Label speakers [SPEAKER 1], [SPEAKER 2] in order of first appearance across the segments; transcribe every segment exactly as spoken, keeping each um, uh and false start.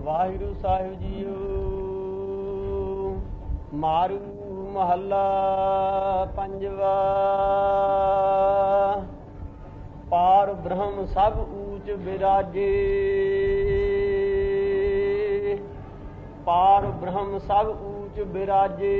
[SPEAKER 1] ਵਾਹਿਗੁਰੂ ਸਾਹਿਬ JIO. ਮਾਰੂ ਮਹੱਲਾ ਪੰਜਵਾ। ਪਾਰ ਬ੍ਰਹਮ ਸਭ ਊਚ ਬਿਰਾਜੇ, ਪਾਰ ਬ੍ਰਹਮ ਸਭ ਊਚ ਬਿਰਾਜੇ।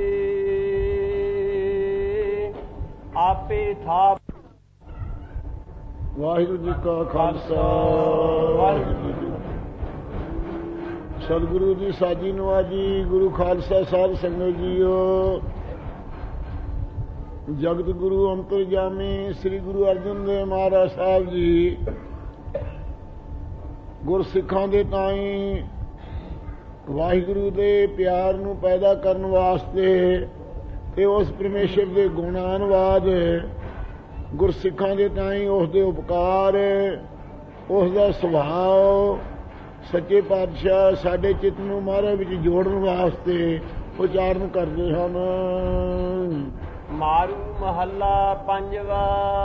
[SPEAKER 1] ਆਪੇ ਥਾਪ।
[SPEAKER 2] ਵਾਹਿਗੁਰੂ ਜੀ ਕਾ ਖਾਲਸਾ, ਵਾਹਿਗੁਰੂ ਜੀ ਕੀ ਫਤਿਹ। ਸਤਿਗੁਰੂ ਦੀ ਸਾਜੀ ਨਵਾਜੀ। ਗੁਰੂ ਖਾਲਸਾ ਸਾਧ ਸੰਗਤ ਜੀਓ। ਜਗਤ ਗੁਰੂ ਅੰਤਰਜਾਮੀ ਸ੍ਰੀ ਗੁਰੂ ਅਰਜਨ ਦੇਵ ਮਹਾਰਾਜ ਸਾਹਿਬ ਜੀ ਗੁਰਸਿੱਖਾਂ ਦੇ ਤਾਈਂ ਵਾਹਿਗੁਰੂ ਦੇ ਪਿਆਰ ਨੂੰ ਪੈਦਾ ਕਰਨ ਵਾਸਤੇ ਤੇ ਉਸ ਪਰਮੇਸ਼ਰ ਦੇ ਗੁਣਾਨਵਾਦ, ਗੁਰਸਿੱਖਾਂ ਦੇ ਤਾਈਂ ਉਸ ਦੇ ਉਪਕਾਰ, ਉਸ ਦਾ ਸੁਭਾਅ ਸੱਚੇ ਪਾਤਸ਼ਾਹ ਸਾਡੇ ਚਿੱਤ ਨੂੰ ਮਹਾਰਾਜ ਵਿੱਚ ਜੋੜਨ ਵਾਸਤੇ ਉਚਾਰਨ ਕਰਦੇ ਹਨ।
[SPEAKER 1] ਮਾਰੂ ਮਹੱਲਾ ਪੰਜਵਾ।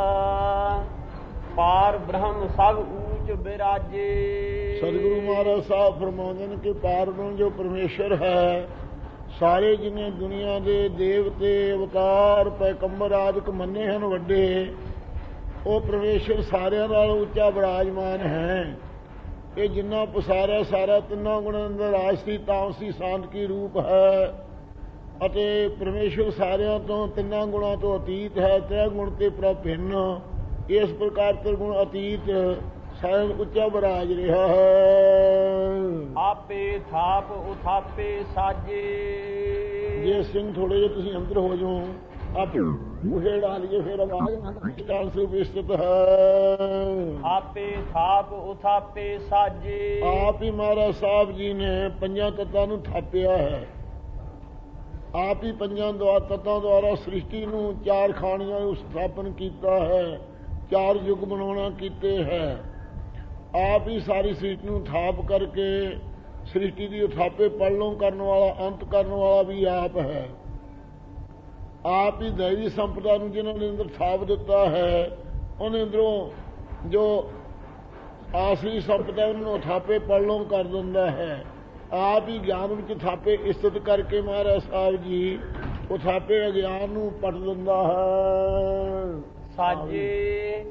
[SPEAKER 1] ਪਾਰ ਬ੍ਰਹਮ ਸਭ ਊਚ ਬਿਰਾਜੇ।
[SPEAKER 2] ਸਤਿਗੁਰੂ ਮਹਾਰਾਜ ਸਾਹਿਬ ਫਰਮਾਉਂਦੇ ਨੇ ਕਿ ਪਾਰ ਬ੍ਰਹਮ ਜੋ ਪਰਮੇਸ਼ਰ ਹੈ, ਸਾਰੇ ਜਿੰਨੇ ਦੁਨੀਆ ਦੇ ਦੇਵਤੇ, ਅਵਤਾਰ, ਪੈਗੰਬਰ ਆਦਿਕ ਮੰਨੇ ਹਨ ਵੱਡੇ, ਉਹ ਪਰਮੇਸ਼ਰ ਸਾਰਿਆਂ ਨਾਲ ਉੱਚਾ ਬਿਰਾਜਮਾਨ ਹੈ। ਇਹ ਜਿੰਨਾ ਪਸਾਰਾ ਸਾਰਾ ਤਿੰਨਾਂ ਗੁਣਾਂ ਅੰਦਰ ਰਾਜਸੀ, ਤਾਮਸੀ, ਸਾਂਤਕੀ ਰੂਪ ਹੈ ਅਤੇ ਪਰਮੇਸ਼ਰ ਸਾਰਿਆਂ ਤੋਂ ਤਿੰਨਾਂ ਗੁਣਾਂ ਤੋਂ ਅਤੀਤ ਹੈ। ਤ੍ਰੈ ਗੁਣ ਤੇ ਪ੍ਰਭਿੰਨ, ਇਸ ਪ੍ਰਕਾਰ ਤ੍ਰਿਗੁਣ ਅਤੀਤ ਸਾਰਿਆਂ ਤੋਂ ਉੱਚਾ ਬਿਰਾਜ ਰਿਹਾ ਹੈ।
[SPEAKER 1] ਆਪੇ ਥਾਪ ਉਥਾਪੇ ਸਾਜੇ।
[SPEAKER 2] ਜੇ ਸਿੰਘ ਥੋੜੇ ਜਿਹੇ ਤੁਸੀਂ ਅੰਦਰ ਹੋ ਜਾਓ, ਆਪੇ ਮੁਹੇ ਡਾਲ ਕੇ ਫਿਰ ਆਵਾਜ਼ ਨਾ ਕਾਲ ਸੇ ਵਿਸਤਿਤ ਹੈ।
[SPEAKER 1] ਆਪੇ ਥਾਪ ਉਥਾਪੇ ਸਾਜੇ। ਆਪ
[SPEAKER 2] ਹੀ ਮਹਾਰਾਜ ਸਾਹਿਬ ਜੀ ਨੇ ਪੰਜਾਂ ਤੱਤਾਂ ਨੂੰ ਥਾਪਿਆ ਹੈ। ਆਪ ਹੀ ਪੰਜਾਂ ਤੱਤਾਂ ਦੁਆਰਾ ਸ੍ਰਿਸ਼ਟੀ ਨੂੰ ਚਾਰ ਖਾਣੀਆਂ ਨੂੰ ਸਥਾਪਨ ਕੀਤਾ ਹੈ, ਚਾਰ ਯੁੱਗ ਬਣਾਉਣਾ ਕੀਤੇ ਹੈ। ਆਪ ਹੀ ਸਾਰੀ ਸ੍ਰਿਸ਼ਟੀ ਨੂੰ ਥਾਪ ਕਰਕੇ ਸ੍ਰਿਸ਼ਟੀ ਦੀ ਉਥਾਪੇ ਪਲਲੋਂ ਕਰਨ ਵਾਲਾ, ਅੰਤ ਕਰਨ ਵਾਲਾ ਵੀ ਆਪ ਹੈ। ਆਪ ਹੀ ਦੈਵੀ ਸੰਪਦਾ ਨੂੰ ਜਿਹਨਾਂ ਨੇ ਅੰਦਰ ਥਾਪ ਦਿੱਤਾ ਹੈ, ਉਹਨੇ ਅੰਦਰੋਂ ਜੋ ਆਸਰੀ ਸੰਪਦਾ ਉਹਨਾਂ ਨੂੰ ਥਾਪੇ ਪਲਲੋਂ ਕਰ ਦਿੰਦਾ ਹੈ। ਆਪ ਹੀ ਗਿਆਨ ਵਿੱਚ ਥਾਪੇ ਇਸਤਤ ਕਰਕੇ ਮਹਾਰਾਜ ਸਾਹਿਬ ਜੀ ਉਹ ਥਾਪੇ ਅਗਿਆਨ ਨੂੰ ਪਟ ਦਿੰਦਾ ਹੈ।
[SPEAKER 1] ਸਾਜੇ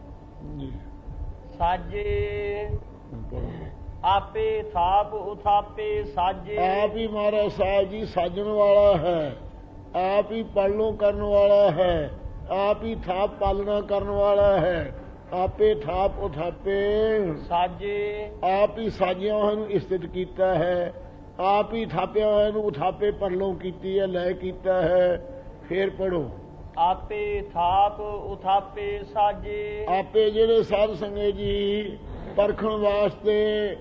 [SPEAKER 1] ਸਾਜੇ ਆਪੇ ਥਾਪ ਉਥਾਪੇ ਸਾਜੇ।
[SPEAKER 2] ਆਪ ਹੀ ਮਹਾਰਾਜ ਸਾਹਿਬ ਜੀ ਸਾਜਣ ਵਾਲਾ ਹੈ, ਆਪ ਹੀ ਪਾਲਣੋਂ ਕਰਨ ਵਾਲਾ ਹੈ, ਆਪ ਹੀ ਥਾਪ ਪਾਲਣਾ ਕਰਨ ਵਾਲਾ ਹੈ। ਆਪੇ ਥਾਪ ਉਥਾਪੇ
[SPEAKER 1] ਸਾਜੇ।
[SPEAKER 2] ਆਪ ਹੀ ਸਾਜਿਆ ਹੋਇਆ ਨੂੰ ਇਸਤਤ ਕੀਤਾ ਹੈ, ਆਪ ਹੀ ਥਾਪਿਆ ਹੋਇਆ ਨੂੰ ਉਥਾਪੇ ਪਰਲੋਂ ਕੀਤੀ ਹੈ, ਲੈ ਕੀਤਾ ਹੈ। ਫੇਰ ਪੜੋ।
[SPEAKER 1] ਆਪੇ ਥਾਪ ਉਥਾਪੇ ਸਾਜੇ।
[SPEAKER 2] ਆਪੇ ਜਿਹੜੇ ਸਾਧ ਸੰਗਤ ਜੀ ਪਰਖਣ ਵਾਸਤੇ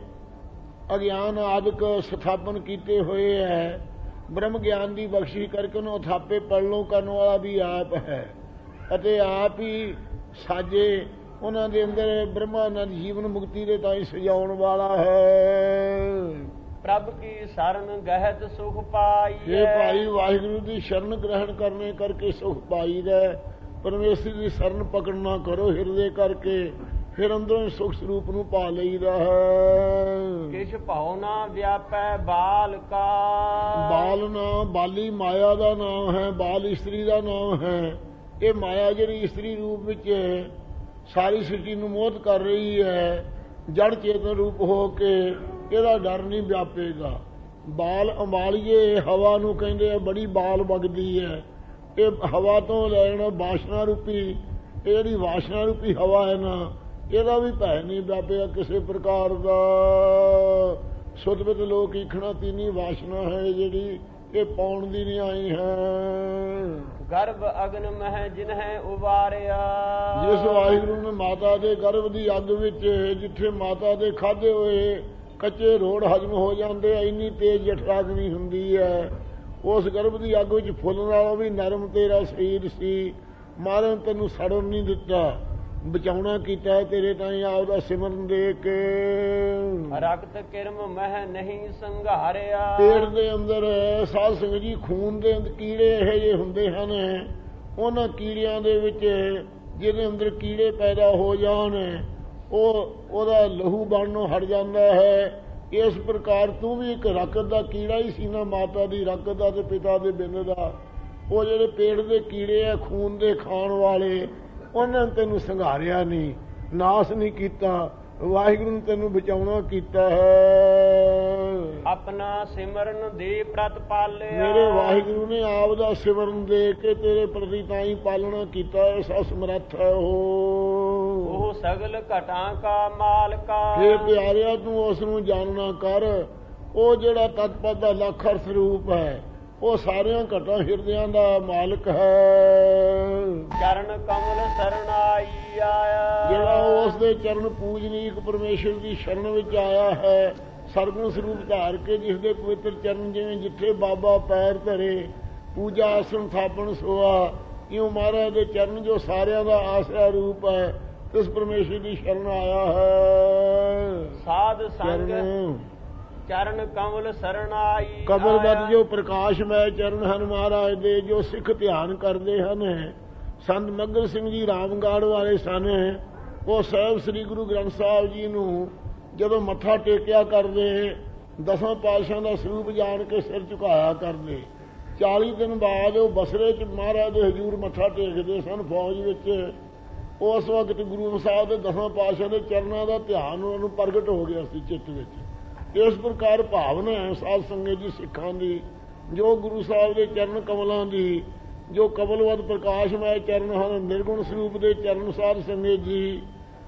[SPEAKER 2] ਅਗਿਆਨ ਆਦਿਕ ਸਥਾਪਨ ਕੀਤੇ ਹੋਏ ਹੈ, ਬ੍ਰਹਮ ਗਿਆਨ ਦੀ ਬਖਸ਼ਿਸ਼ ਕਰਕੇ ਉਹਨੂੰ ਥਾਪੇ ਪੜਲੋਂ ਕਰਨ ਵਾਲਾ ਵੀ ਆਪ ਹੈ ਅਤੇ ਆਪ ਹੀ ਸਾਜੇ ਉਹਨਾਂ ਦੇ ਅੰਦਰ ਬ੍ਰਹਮਾਨੰਦ ਜੀਵਨ ਮੁਕਤੀ ਦੇ ਤਾਈਂ ਸਜਾਉਣ ਵਾਲਾ ਹੈ।
[SPEAKER 1] ਪ੍ਰਭ ਕੀ ਸ਼ਰਨ ਗਹਿਤ ਸੁਖ ਪਾਈ।
[SPEAKER 2] ਇਹ ਭਾਈ ਵਾਹਿਗੁਰੂ ਦੀ ਸ਼ਰਨ ਗ੍ਰਹਿਣ ਕਰਨੇ ਕਰਕੇ ਸੁਖ ਪਾਈਦਾ। ਪਰਮੇਸ਼ਰ ਦੀ ਸ਼ਰਨ ਪਕੜਨਾ ਕਰੋ ਹਿਰਦੇ ਕਰਕੇ, ਫਿਰ ਅੰਦਰੋਂ ਸੁਖ ਸਰੂਪ ਨੂੰ ਪਾ ਲਈਦਾ ਹੈ।
[SPEAKER 1] ਕਿਛ ਭਾਉ ਨਾ ਵਿਆਪੈ ਬਾਲ ਕਾ।
[SPEAKER 2] ਬਾਲ ਨਾਮ ਬਾਲੀ ਮਾਇਆ ਦਾ ਨਾਮ ਹੈ, ਬਾਲ ਇਸਤਰੀ ਦਾ ਨਾਮ ਹੈ। ਇਹ ਮਾਇਆ ਜਿਹੜੀ ਇਸਤਰੀ ਰੂਪ ਵਿੱਚ ਸਾਰੀ ਸ੍ਰਿਸ਼ਟੀ ਨੂੰ ਮੋਹਿਤ ਕਰ ਰਹੀ ਹੈ, ਜੜ ਚੇਤਨ ਰੂਪ ਹੋ ਕੇ, ਇਹਦਾ ਡਰ ਨਹੀਂ ਵਿਆਪੇਗਾ। ਬਾਲ ਅੰਬਾਲੀਏ ਹਵਾ ਨੂੰ ਕਹਿੰਦੇ ਆ, ਬੜੀ ਬਾਲ ਵਗਦੀ ਹੈ। ਇਹ ਹਵਾ ਤੋਂ ਲੈਣਾ ਵਾਸ਼ਨਾ ਰੂਪੀ, ਇਹ ਜਿਹੜੀ ਵਾਸ਼ਨਾ ਰੂਪੀ ਹਵਾ ਹੈ ਨਾ, ਇਹਦਾ ਵੀ ਭੈ ਨਹੀਂ ਵਿਆਪਿਆ ਕਿਸੇ ਪ੍ਰਕਾਰ ਦਾ। ਸੁਤਵਿਤ ਲੋਕ ਈਖਣਾ ਤੀਨੀ ਵਾਸ਼ਨਾ ਹੈ ਜਿਹੜੀ, ਇਹ ਪਾਉਣ ਦੀ ਨਹੀਂ ਆਈ ਹੈ।
[SPEAKER 1] ਗਰਭ ਅਗਨ ਮਹਿ ਜਿਨਹਿ ਉਬਾਰਿਆ।
[SPEAKER 2] ਜਿਸ ਵਾਹਿਗੁਰੂ ਨੇ ਮਾਤਾ ਦੇ ਗਰਭ ਦੀ ਅੱਗ ਵਿੱਚ, ਜਿੱਥੇ ਮਾਤਾ ਦੇ ਖਾਧੇ ਹੋਏ ਕੱਚੇ ਰੋੜ ਹਜਮ ਹੋ ਜਾਂਦੇ, ਇੰਨੀ ਤੇਜ਼ ਜਠਰਾਗਨੀ ਹੁੰਦੀ ਹੈ, ਉਸ ਗਰਭ ਦੀ ਅੱਗ ਵਿੱਚ ਫੁੱਲਣ ਵਾਲਾ ਵੀ ਨਰਮ ਤੇਰਾ ਸਰੀਰ ਸੀ। ਮਹਾਰਾਜ ਤੈਨੂੰ ਸੜਨ ਨਹੀਂ ਦਿੱਤਾ, ਬਚਾਉਣਾ ਕੀਤਾ ਤੇਰੇ ਤਾਈਂ ਆਪਦਾ ਸਿਮਰਨ ਦੇ ਕੇ।
[SPEAKER 1] ਰਕਤ ਕਿਰਮ ਮਹਿ ਨਹੀਂ ਸੰਘਾਰਿਆ।
[SPEAKER 2] ਪੇਟ ਦੇ ਅੰਦਰ ਸਾਧ ਸੰਗਤ ਜੀ ਖੂਨ ਦੇ ਅੰਦਰ ਕੀੜੇ ਇਹੋ ਜਿਹੇ ਹੁੰਦੇ ਹਨ, ਉਹਨਾਂ ਕੀੜਿਆਂ ਦੇ ਵਿੱਚ ਜਿਹਦੇ ਅੰਦਰ ਕੀੜੇ ਪੈਦਾ ਹੋ ਜਾਣ, ਉਹ ਉਹਦਾ ਲਹੂ ਬਣਨੋਂ ਹਟ ਜਾਂਦਾ ਹੈ ਇਸ ਪ੍ਰਕਾਰ ਤੂੰ ਵੀ ਇੱਕ ਰਕਤ ਦਾ ਕੀੜਾ ਹੀ ਸੀ ਨਾ, ਮਾਤਾ ਦੀ ਰਕਤ ਦਾ ਤੇ ਪਿਤਾ ਦੇ ਬਿੰਦ ਦਾ। ਉਹ ਜਿਹੜੇ ਪੇਟ ਦੇ ਕੀੜੇ ਆ, ਖੂਨ ਦੇ ਖਾਣ ਵਾਲੇ, ਉਹਨਾਂ ਨੇ ਤੈਨੂੰ ਸੰਘਾਰਿਆ ਨਹੀਂ, ਨਾਸ ਨਹੀਂ ਕੀਤਾ। ਵਾਹਿਗੁਰੂ ਨੇ ਤੈਨੂੰ ਬਚਾਉਣਾ ਕੀਤਾ ਹੈ।
[SPEAKER 1] ਆਪਣਾ ਸਿਮਰਨ ਦੇ ਪ੍ਰਤ ਪਾਲਿਆ,
[SPEAKER 2] ਮੇਰੇ ਵਾਹਿਗੁਰੂ ਨੇ ਆਪ ਦਾ ਸਿਮਰਨ ਦੇ ਕੇ ਤੇਰੇ ਪ੍ਰਤੀ ਤਾਂ ਹੀ ਪਾਲਣਾ ਕੀਤਾ। ਐਸਾ ਸਮਰੱਥ ਹੈ ਉਹ।
[SPEAKER 1] ਉਹ ਸਗਲ ਘਟਾਂ ਕਾ ਮਾਲਕਾ,
[SPEAKER 2] ਹੇ ਪਿਆਰਿਆ ਤੂੰ ਉਸ ਨੂੰ ਜਾਣਨਾ ਕਰ। ਉਹ ਜਿਹੜਾ ਤਤਪਦ ਦਾ ਲੱਖਰ ਸਰੂਪ ਹੈ, ਉਹ ਸਾਰਿਆਂ ਘਟਾਂ ਹਿਰਦਿਆਂ ਦਾ ਮਾਲਕ ਹੈ।
[SPEAKER 1] ਚਰਨ ਕਮਲ ਸਰਣਾਈ ਆਇਆ,
[SPEAKER 2] ਜਿਹੜਾ ਉਸ ਦੇ ਚਰਨ ਪੂਜਨੀਕ ਪਰਮੇਸ਼ਰ ਦੀ ਸ਼ਰਨ ਵਿੱਚ ਆਇਆ ਹੈ, ਸਰਗੁਣ ਸਰੂਪ ਧਾਰ ਕੇ, ਜਿਸ ਦੇ ਪਵਿੱਤਰ ਚਰਨ ਜਿਵੇਂ ਜਿੱਥੇ ਬਾਬਾ ਪੈਰ ਧਰੇ ਪੂਜਾ ਆਸਣ ਥਾਪਣ ਸੋਆ, ਇਉਂ ਮਹਾਰਾਜ ਦੇ ਚਰਨ ਜੋ ਸਾਰਿਆਂ ਦਾ ਆਸਰਾ ਰੂਪ ਹੈ, ਤਿਸ ਪਰਮੇਸ਼ਰ ਦੀ ਸ਼ਰਨ ਆਇਆ ਹੈ।
[SPEAKER 1] ਸਾਧ ਸੰਗ ਚਰਨ ਕਮਲ ਸਰਣਾਈ,
[SPEAKER 2] ਕਮਲਵਤ ਜੋ ਪ੍ਰਕਾਸ਼ਮੈ ਚਰਨ ਹਨ ਮਹਾਰਾਜ ਦੇ, ਜੋ ਸਿੱਖ ਧਿਆਨ ਕਰਦੇ ਹਨ। ਸੰਤ ਮੱਘਰ ਸਿੰਘ ਜੀ ਰਾਮਗੜ੍ਹ ਵਾਲੇ ਸਨ। ਉਹ ਸਾਹਿਬ ਸ੍ਰੀ ਗੁਰੂ ਗ੍ਰੰਥ ਸਾਹਿਬ ਜੀ ਨੂੰ ਜਦੋਂ ਮੱਥਾ ਟੇਕਿਆ ਕਰਦੇ, ਦਸਾਂ ਪਾਤਸ਼ਾਹਾਂ ਦਾ ਸਰੂਪ ਜਾਣ ਕੇ ਸਿਰ ਝੁਕਾਇਆ ਕਰਦੇ। ਚਾਲੀ ਦਿਨ ਬਾਅਦ ਉਹ ਬਸਰੇ 'ਚ ਮਹਾਰਾਜ ਦੇ ਹਜ਼ੂਰ ਮੱਥਾ ਟੇਕਦੇ ਸਨ ਫੌਜ ਵਿੱਚ। ਉਸ ਵਕਤ ਗੁਰੂ ਸਾਹਿਬ ਦੇ ਦਸਾਂ ਪਾਤਸ਼ਾਹਾਂ ਦੇ ਚਰਨਾਂ ਦਾ ਧਿਆਨ ਉਹਨਾਂ ਨੂੰ ਪ੍ਰਗਟ ਹੋ ਗਿਆ ਸੀ ਚਿੱਤ ਵਿੱਚ। ਇਸ ਪ੍ਰਕਾਰ ਭਾਵਨਾ ਹੈ ਸਾਧ ਸੰਗਤ ਜੀ ਸਿੱਖਾਂ ਦੀ, ਜੋ ਗੁਰੂ ਸਾਹਿਬ ਦੇ ਚਰਨ ਕਮਲਾਂ ਦੀ, ਜੋ ਕਮਲਵਤ ਪ੍ਰਕਾਸ਼ਮੈ ਚਰਨ ਹਨ, ਨਿਰਗੁਣ ਸਰੂਪ ਦੇ ਚਰਨ ਸਾਧ ਸੰਗਤ ਜੀ,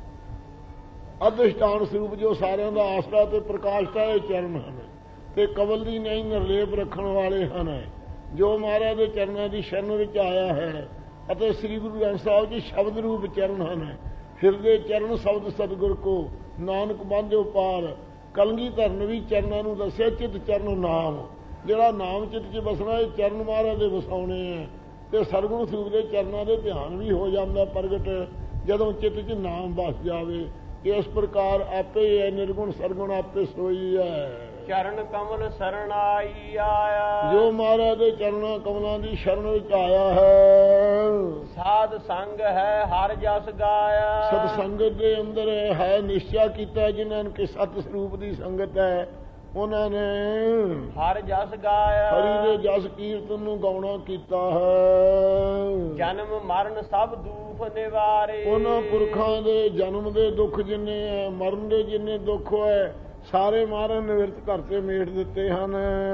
[SPEAKER 2] ਅਧਿਸ਼ਠਾਨ ਸਰੂਪ ਜੋ ਸਾਰਿਆਂ ਦਾ ਆਸਰਾ ਤੇ ਪ੍ਰਕਾਸ਼ ਦਾ ਇਹ ਚਰਨ ਹਨ, ਤੇ ਕਮਲ ਦੀ ਨਹੀਂ ਨਿਰਲੇਪ ਰੱਖਣ ਵਾਲੇ ਹਨ। ਜੋ ਮਹਾਰਾਜ ਦੇ ਚਰਨਾਂ ਦੀ ਸ਼ਰਨ ਵਿੱਚ ਆਇਆ ਹੈ, ਅਤੇ ਸ੍ਰੀ ਗੁਰੂ ਗ੍ਰੰਥ ਸਾਹਿਬ ਜੀ ਸ਼ਬਦ ਰੂਪ ਚਰਨ ਹਨ। ਹਿਰਦੇ ਚਰਨ ਸ਼ਬਦ ਸਤਿਗੁਰ ਕੋ, ਨਾਨਕ ਬਾਂਧਿਓ ਪਾਰ। ਕਲਗੀਧਰ ਨੇ ਵੀ ਚਰਨਾਂ ਨੂੰ ਦੱਸਿਆ, ਚਿੱਤ ਚਰਨ ਨਾਮ। ਜਿਹੜਾ ਨਾਮ ਚਿੱਤ 'ਚ ਵਸਣਾ, ਇਹ ਚਰਨ ਮਹਾਰਾਜ ਦੇ ਵਸਾਉਣੇ ਹੈ। ਤੇ ਸਰਗੁਣ ਸਰੂਪ ਦੇ ਚਰਨਾਂ ਦੇ ਧਿਆਨ ਵੀ ਹੋ ਜਾਂਦਾ ਪ੍ਰਗਟ, ਜਦੋਂ ਚਿੱਤ 'ਚ ਨਾਮ ਵਸ ਜਾਵੇ। ਇਸ ਪ੍ਰਕਾਰ ਆਪੇ ਹੈ ਨਿਰਗੁਣ ਸਰਗੁਣ ਆਪੇ ਸੋਈ ਹੈ।
[SPEAKER 1] ਚਰਨ ਕਮਲ ਸਰਣਾਈ ਆਇਆ,
[SPEAKER 2] ਜੋ ਮਹਾਰਾਜ ਦੇ ਚਰਨਾਂ ਕਮਲਾਂ ਦੀ ਸ਼ਰਨ ਵਿੱਚ ਆਇਆ ਹੈ।
[SPEAKER 1] ਸਾਧ ਸੰਗ ਹੈ ਹਰ ਜਸ ਗਾਇਆ,
[SPEAKER 2] ਸਤ ਸੰਗਤ ਦੇ ਅੰਦਰ ਹੈ ਨਿਸ਼ਚਾ ਕੀਤਾ ਜਿਨ੍ਹਾਂ ਨੇ ਕਿ ਸਤ ਸਰੂਪ ਦੀ ਸੰਗਤ ਹੈ, ਉਹਨਾਂ ਨੇ
[SPEAKER 1] ਹਰ ਜਸ ਗਾਇਆ।
[SPEAKER 2] ਹਰੀ ਦੇ ਜਸ ਕੀਰਤਨ ਨੂੰ ਗਾਉਣਾ ਕੀਤਾ ਹੈ।
[SPEAKER 1] ਜਨਮ ਮਰਨ ਸਭ ਦੁੱਖ ਨਿਵਾਰੇ,
[SPEAKER 2] ਉਹਨਾਂ ਪੁਰਖਾਂ ਦੇ ਜਨਮ ਦੇ ਦੁੱਖ ਜਿੰਨੇ ਹੈ, ਮਰਨ ਦੇ ਜਿੰਨੇ ਦੁੱਖ ਹੋਏ, ਸਾਰੇ ਮਹਾਰਾਜ ਨਿਵਰਤ ਘਰ ਤੇ ਮੇਟ ਦਿੱਤੇ ਹਨ।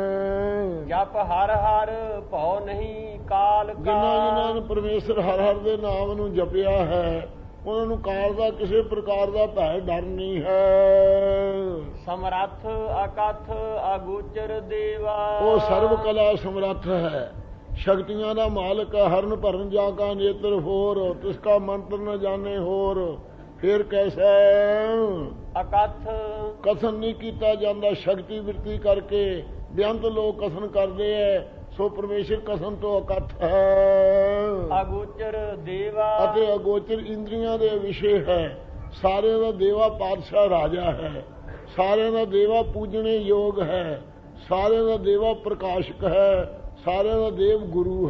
[SPEAKER 1] ਜਪ ਹਰ ਹਰ ਭਉ ਨਹੀਂ ਕਾਲ ਕਾ,
[SPEAKER 2] ਜਿਨ੍ਹਾਂ ਜਿਨ੍ਹਾਂ ਨੇ ਪਰਮੇਸ਼ਰ ਹਰ ਹਰ ਦੇ ਨਾਮ ਨੂੰ ਜਪਿਆ ਹੈ, ਉਹਨਾਂ ਨੂੰ ਕਾਲ ਦਾ ਕਿਸੇ ਪ੍ਰਕਾਰ ਦਾ ਭੈ ਡਰ ਨਹੀਂ ਹੈ।
[SPEAKER 1] ਸਮਰੱਥ ਅਕਥ ਅਗੋਚਰ ਦੇਵਾ,
[SPEAKER 2] ਉਹ ਸਰਬ ਕਲਾ ਸਮਰੱਥ ਹੈ, ਸ਼ਕਤੀਆਂ ਦਾ ਮਾਲਕ ਹੈ। ਹਰਨ ਭਰਨ ਜਾ ਕਾ ਨੇਤਰ ਹੋਰ, ਤਿਸ ਕਾ ਮੰਤਰ ਨ ਜਾਣੇ ਹੋਰ। ਫਿਰ ਕੈਸਾ
[SPEAKER 1] ਅਕਥ
[SPEAKER 2] ਕਥਨ ਨਹੀਂ ਕੀਤਾ ਜਾਂਦਾ, ਸ਼ਕਤੀ ਬਿਰਤੀ ਕਰਕੇ ਬੇਅੰਤ ਲੋਕ ਕਥਨ ਕਰਦੇ ਐ, ਸੋ ਪਰਮੇਸ਼ਰ ਕਥਨ ਤੋਂ ਅਕਥ ਹੈ।
[SPEAKER 1] ਅਗੋਚਰ ਦੇਵਾ,
[SPEAKER 2] ਅਤੇ ਅਗੋਚਰ ਇੰਦਰੀਆਂ ਦੇ ਵਿਸ਼ੇ ਹੈ। ਸਾਰਿਆਂ ਦਾ ਦੇਵਾ ਪਾਤਸ਼ਾਹ ਰਾਜਾ ਹੈ, ਸਾਰਿਆਂ ਦਾ ਦੇਵਾ ਪੂਜਣੇ ਯੋਗ ਹੈ, ਸਾਰਿਆਂ ਦਾ ਦੇਵਾ ਪ੍ਰਕਾਸ਼ਕ ਹੈ, ਸਾਰਿਆਂ ਦਾ ਦੇਵ ਗੁਰੂ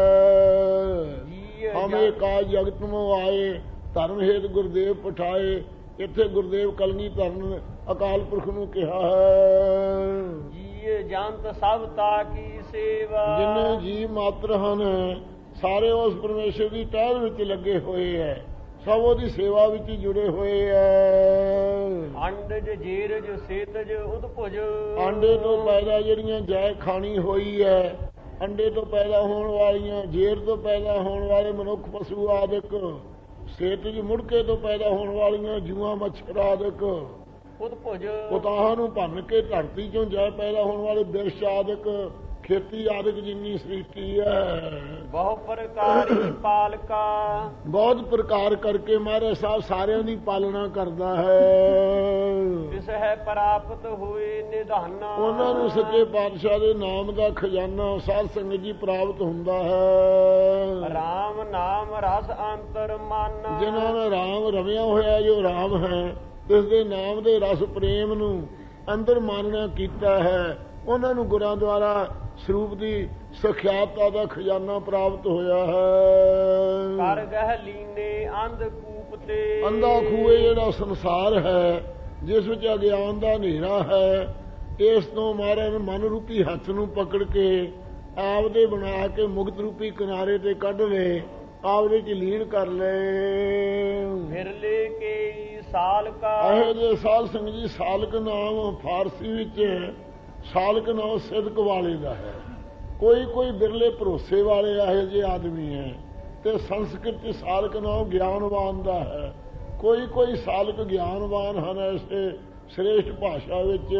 [SPEAKER 2] ਹੈ। ਹਮੇ ਕਾ ਜਗਤ ਮੋ ਆਏ, ਧਰਮ ਹੇਤ ਗੁਰਦੇਵ ਪਠਾਏ। ਇੱਥੇ ਗੁਰਦੇਵ ਕਲਗੀਧਰ ਨੇ ਅਕਾਲ ਪੁਰਖ ਨੂੰ ਕਿਹਾ ਹੈ,
[SPEAKER 1] ਜੀ ਜੰਤ ਸਭ ਤਾ ਕੀ ਸੇਵਾ।
[SPEAKER 2] ਜਿੰਨੇ ਜੀ ਮਾਤਰ ਹਨ ਸਾਰੇ ਉਸ ਪਰਮੇਸ਼ਰ ਦੀ ਟਹਿਲ ਵਿੱਚ ਲੱਗੇ ਹੋਏ ਹੈ, ਸਭ ਉਹਦੀ ਸੇਵਾ ਵਿੱਚ ਹੀ ਜੁੜੇ ਹੋਏ ਹੈ।
[SPEAKER 1] ਅੰਡਜ ਜੀਰਜ ਸੇਤਜ ਉਦਭੁਜ,
[SPEAKER 2] ਆਂਡੇ ਤੋਂ ਪੈਦਾ ਜਿਹੜੀਆਂ ਜੈ ਖਾਣੀ ਹੋਈ ਹੈ, ਅੰਡੇ ਤੋਂ ਪੈਦਾ ਹੋਣ ਵਾਲੀਆਂ, ਜੇਰ ਤੋਂ ਪੈਦਾ ਹੋਣ ਵਾਲੇ ਮਨੁੱਖ ਪਸ਼ੂ ਆਦਿਕ, ਸੇਤਜ ਮੁੜਕੇ ਤੋਂ ਪੈਦਾ ਹੋਣ ਵਾਲੀਆਂ ਜੂਆਂ ਮੱਛਰ ਆਦਿਕ,
[SPEAKER 1] ਉਦਭੁਜ
[SPEAKER 2] ਉਤਾਹਾਂ ਨੂੰ ਭੰਨ ਕੇ ਧਰਤੀ ਚੋਂ ਜੈ ਪੈਦਾ ਹੋਣ ਵਾਲੇ ਬਿਰਛ ਆਦਿਕ, ਖੇਤੀ ਆਦਿਕ ਜਿੰਨੀ ਸ੍ਰਿਸ਼ਟੀ ਹੈ।
[SPEAKER 1] ਬਹੁ ਪ੍ਰਕਾਰੀ ਪਾਲਕਾ,
[SPEAKER 2] ਬਹੁਤ ਪ੍ਰਕਾਰ ਕਰਕੇ ਮਹਾਰਾਜ ਸਾਹਿਬ ਸਾਰਿਆਂ ਦੀ ਪਾਲਣਾ ਕਰਦਾ ਹੈ।
[SPEAKER 1] ਇਸ ਹੈ ਪ੍ਰਾਪਤ ਹੋਏ ਨਿਧਾਨਾ,
[SPEAKER 2] ਉਹਨਾਂ ਨੂੰ ਸੱਚੇ ਪਾਤਸ਼ਾਹ ਦੇ ਨਾਮ ਦਾ ਖਜ਼ਾਨਾ ਸਾਧ ਸੰਗਤ ਜੀ ਪ੍ਰਾਪਤ ਹੁੰਦਾ ਹੈ।
[SPEAKER 1] ਰਾਮ ਨਾਮ ਰਸ ਅੰਤਰ ਮਨ,
[SPEAKER 2] ਜਿਨ੍ਹਾਂ ਨੇ ਰਾਮ ਰਵਿਆ ਹੋਇਆ ਜੋ ਰਾਮ ਹੈ, ਇਸ ਦੇ ਨਾਮ ਦੇ ਰਸ ਪ੍ਰੇਮ ਨੂੰ ਅੰਦਰ ਮਾਨਣਾ ਕੀਤਾ ਹੈ, ਉਹਨਾਂ ਨੂੰ ਗੁਰਾਂ ਦੁਆਰਾ ਸਰੂਪ ਦੀ ਸਖਿਆਤਾ ਦਾ ਖਜ਼ਾਨਾ ਪ੍ਰਾਪਤ ਹੋਇਆ ਹੈ।
[SPEAKER 1] ਕਰ ਗਹਿ ਲੀਨੇ ਅੰਧ ਕੂਪ ਤੇ,
[SPEAKER 2] ਅੰਧਾ ਖੂਏ ਜਿਹੜਾ ਸੰਸਾਰ ਹੈ, ਜਿਸ ਵਿੱਚ ਅਗਿਆਨ ਦਾ ਹਨੇਰਾ ਹੈ, ਇਸ ਤੋਂ ਮਹਾਰਾਜ ਮਨ ਰੂਪੀ ਹੱਥ ਨੂੰ ਪਕੜ ਕੇ ਆਪਦੇ ਬਣਾ ਕੇ ਮੁਕਤ ਰੂਪੀ ਕਿਨਾਰੇ ਤੇ ਕੱਢ ਲਏ, ਆਪਦੇ ਚ ਲੀਨ ਕਰ ਲਏ।
[SPEAKER 1] ਬਿਰਲੇ ਕੇ ਸਾਲਕਾ,
[SPEAKER 2] ਇਹੋ ਜਿਹੇ ਸਾਧ ਸੰਗਤ ਜੀ, ਸਾਲਕ ਨਾਮ ਫਾਰਸੀ ਵਿੱਚ ਸਾਲਕ ਨਾਮ ਸਿਦਕ ਵਾਲੇ ਦਾ ਹੈ। ਕੋਈ ਕੋਈ ਬਿਰਲੇ ਭਰੋਸੇ ਵਾਲੇ ਇਹੋ ਜਿਹੇ ਆਦਮੀ ਹੈ, ਤੇ ਸੰਸਕ੍ਰਿਤ ਚ ਸਾਲਕ ਨਾਮ ਗਿਆਨਵਾਨ ਦਾ ਹੈ। ਕੋਈ ਕੋਈ ਸਾਲਕ ਗਿਆਨਵਾਨ ਹਨ ਐਸੇ ਸ੍ਰੇਸ਼ਟ ਭਾਸ਼ਾ ਵਿੱਚ।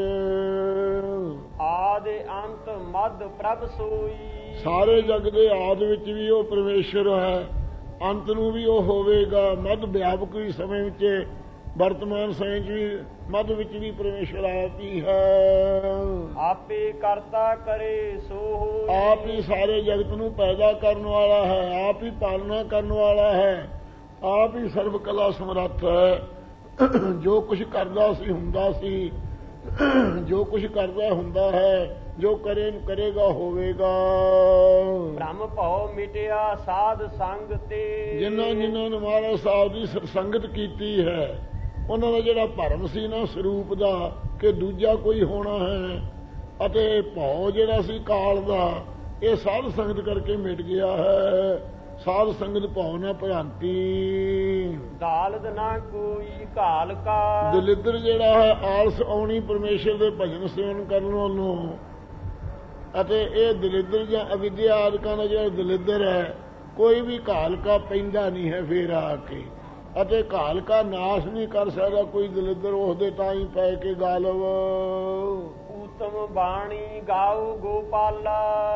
[SPEAKER 1] ਆਦਿ ਅੰਤ ਮਦ ਪ੍ਰਭ ਸੋਈ,
[SPEAKER 2] ਸਾਰੇ ਜਗ ਦੇ ਆਦਿ ਵਿੱਚ ਵੀ ਉਹ ਪਰਮੇਸ਼ਰ ਹੈ, ਅੰਤ ਨੂੰ ਵੀ ਉਹ ਹੋਵੇਗਾ। ਮਦ ਵਿਆਪਕ ਵੀ ਸਮੇਂ ਵਿੱਚ, ਵਰਤਮਾਨ ਸਮੇਂ 'ਚ ਵੀ ਮਦ ਵਿੱਚ ਵੀ ਪਰਮੇਸ਼ਰ ਆਪ ਹੀ ਹੈ।
[SPEAKER 1] ਆਪੇ ਕਰਤਾ ਕਰੇ ਸੋ ਹੋਈ,
[SPEAKER 2] ਆਪ ਹੀ ਸਾਰੇ ਜਗਤ ਨੂੰ ਪੈਦਾ ਕਰਨ ਵਾਲਾ ਹੈ, ਆਪ ਹੀ ਪਾਲਣਾ ਕਰਨ ਵਾਲਾ ਹੈ, ਆਪ ਹੀ ਸਰਬ ਕਲਾ ਸਮਰੱਥ ਹੈ। ਜੋ ਕੁਛ ਕਰਦਾ ਸੀ ਹੁੰਦਾ ਸੀ, ਜੋ ਕੁਛ ਕਰਦਾ ਹੁੰਦਾ ਹੈ, ਜੋ ਕਰੇ ਕਰੇਗਾ ਹੋਵੇਗਾ।
[SPEAKER 1] ਬ੍ਰਹਮ ਭਉ ਮਿਟਿਆ ਸਾਧ ਸੰਗ ਤੇ,
[SPEAKER 2] ਜਿਨ੍ਹਾਂ ਜਿਨ੍ਹਾਂ ਨੇ ਮਹਾਰਾਜ ਸਾਹਿਬ ਦੀ ਸੰਗਤ ਕੀਤੀ ਹੈ, ਉਹਨਾਂ ਦਾ ਜਿਹੜਾ ਭਰਮ ਸੀ ਨਾ ਸਰੂਪ ਦਾ ਕਿ ਦੂਜਾ ਕੋਈ ਹੋਣਾ ਹੈ, ਅਤੇ ਭਉ ਜਿਹੜਾ ਸੀ ਕਾਲ ਦਾ, ਇਹ ਸਾਧ ਸੰਗਤ ਕਰਕੇ ਮਿਟ ਗਿਆ ਹੈ। ਸਾਧ ਸੰਗਤ ਭਉ ਨਾ ਭਰਾਂਤੀ,
[SPEAKER 1] ਦਾਲਦ ਨਾ ਕੋਈ ਘਾਲ ਕਾ,
[SPEAKER 2] ਦਲਿੱਦਰ ਜਿਹੜਾ ਹੈ ਆਲਸ ਆਉਣੀ ਪਰਮੇਸ਼ਰ ਦੇ ਭਜਨ ਸੇਵਨ ਕਰਨ ਵੱਲੋਂ, ਅਤੇ ਇਹ ਦਲਿੱਦਰ ਜਾਂ ਅਵਿਦਿਆ ਆਦਿਕਾਂ ਦਾ ਜਿਹੜਾ ਦਲਿੱਦਰ ਹੈ, ਕੋਈ ਵੀ ਘਾਲ ਕਾ ਪੈਂਦਾ ਨਹੀਂ ਹੈ ਫੇਰ ਆ ਕੇ, ਅਤੇ ਘਾਲ ਕਾ ਨਾਸ਼ ਨਹੀਂ ਕਰ ਸਕਦਾ ਕੋਈ ਦਲਿੱਦਰ, ਉਸਦੇ ਤਾਂ ਹੀ ਪੈ ਕੇ ਗਾਲਵ।
[SPEAKER 1] ਉਤਮ ਬਾਣੀ ਗਾਉ ਗੋਪਾਲਾ,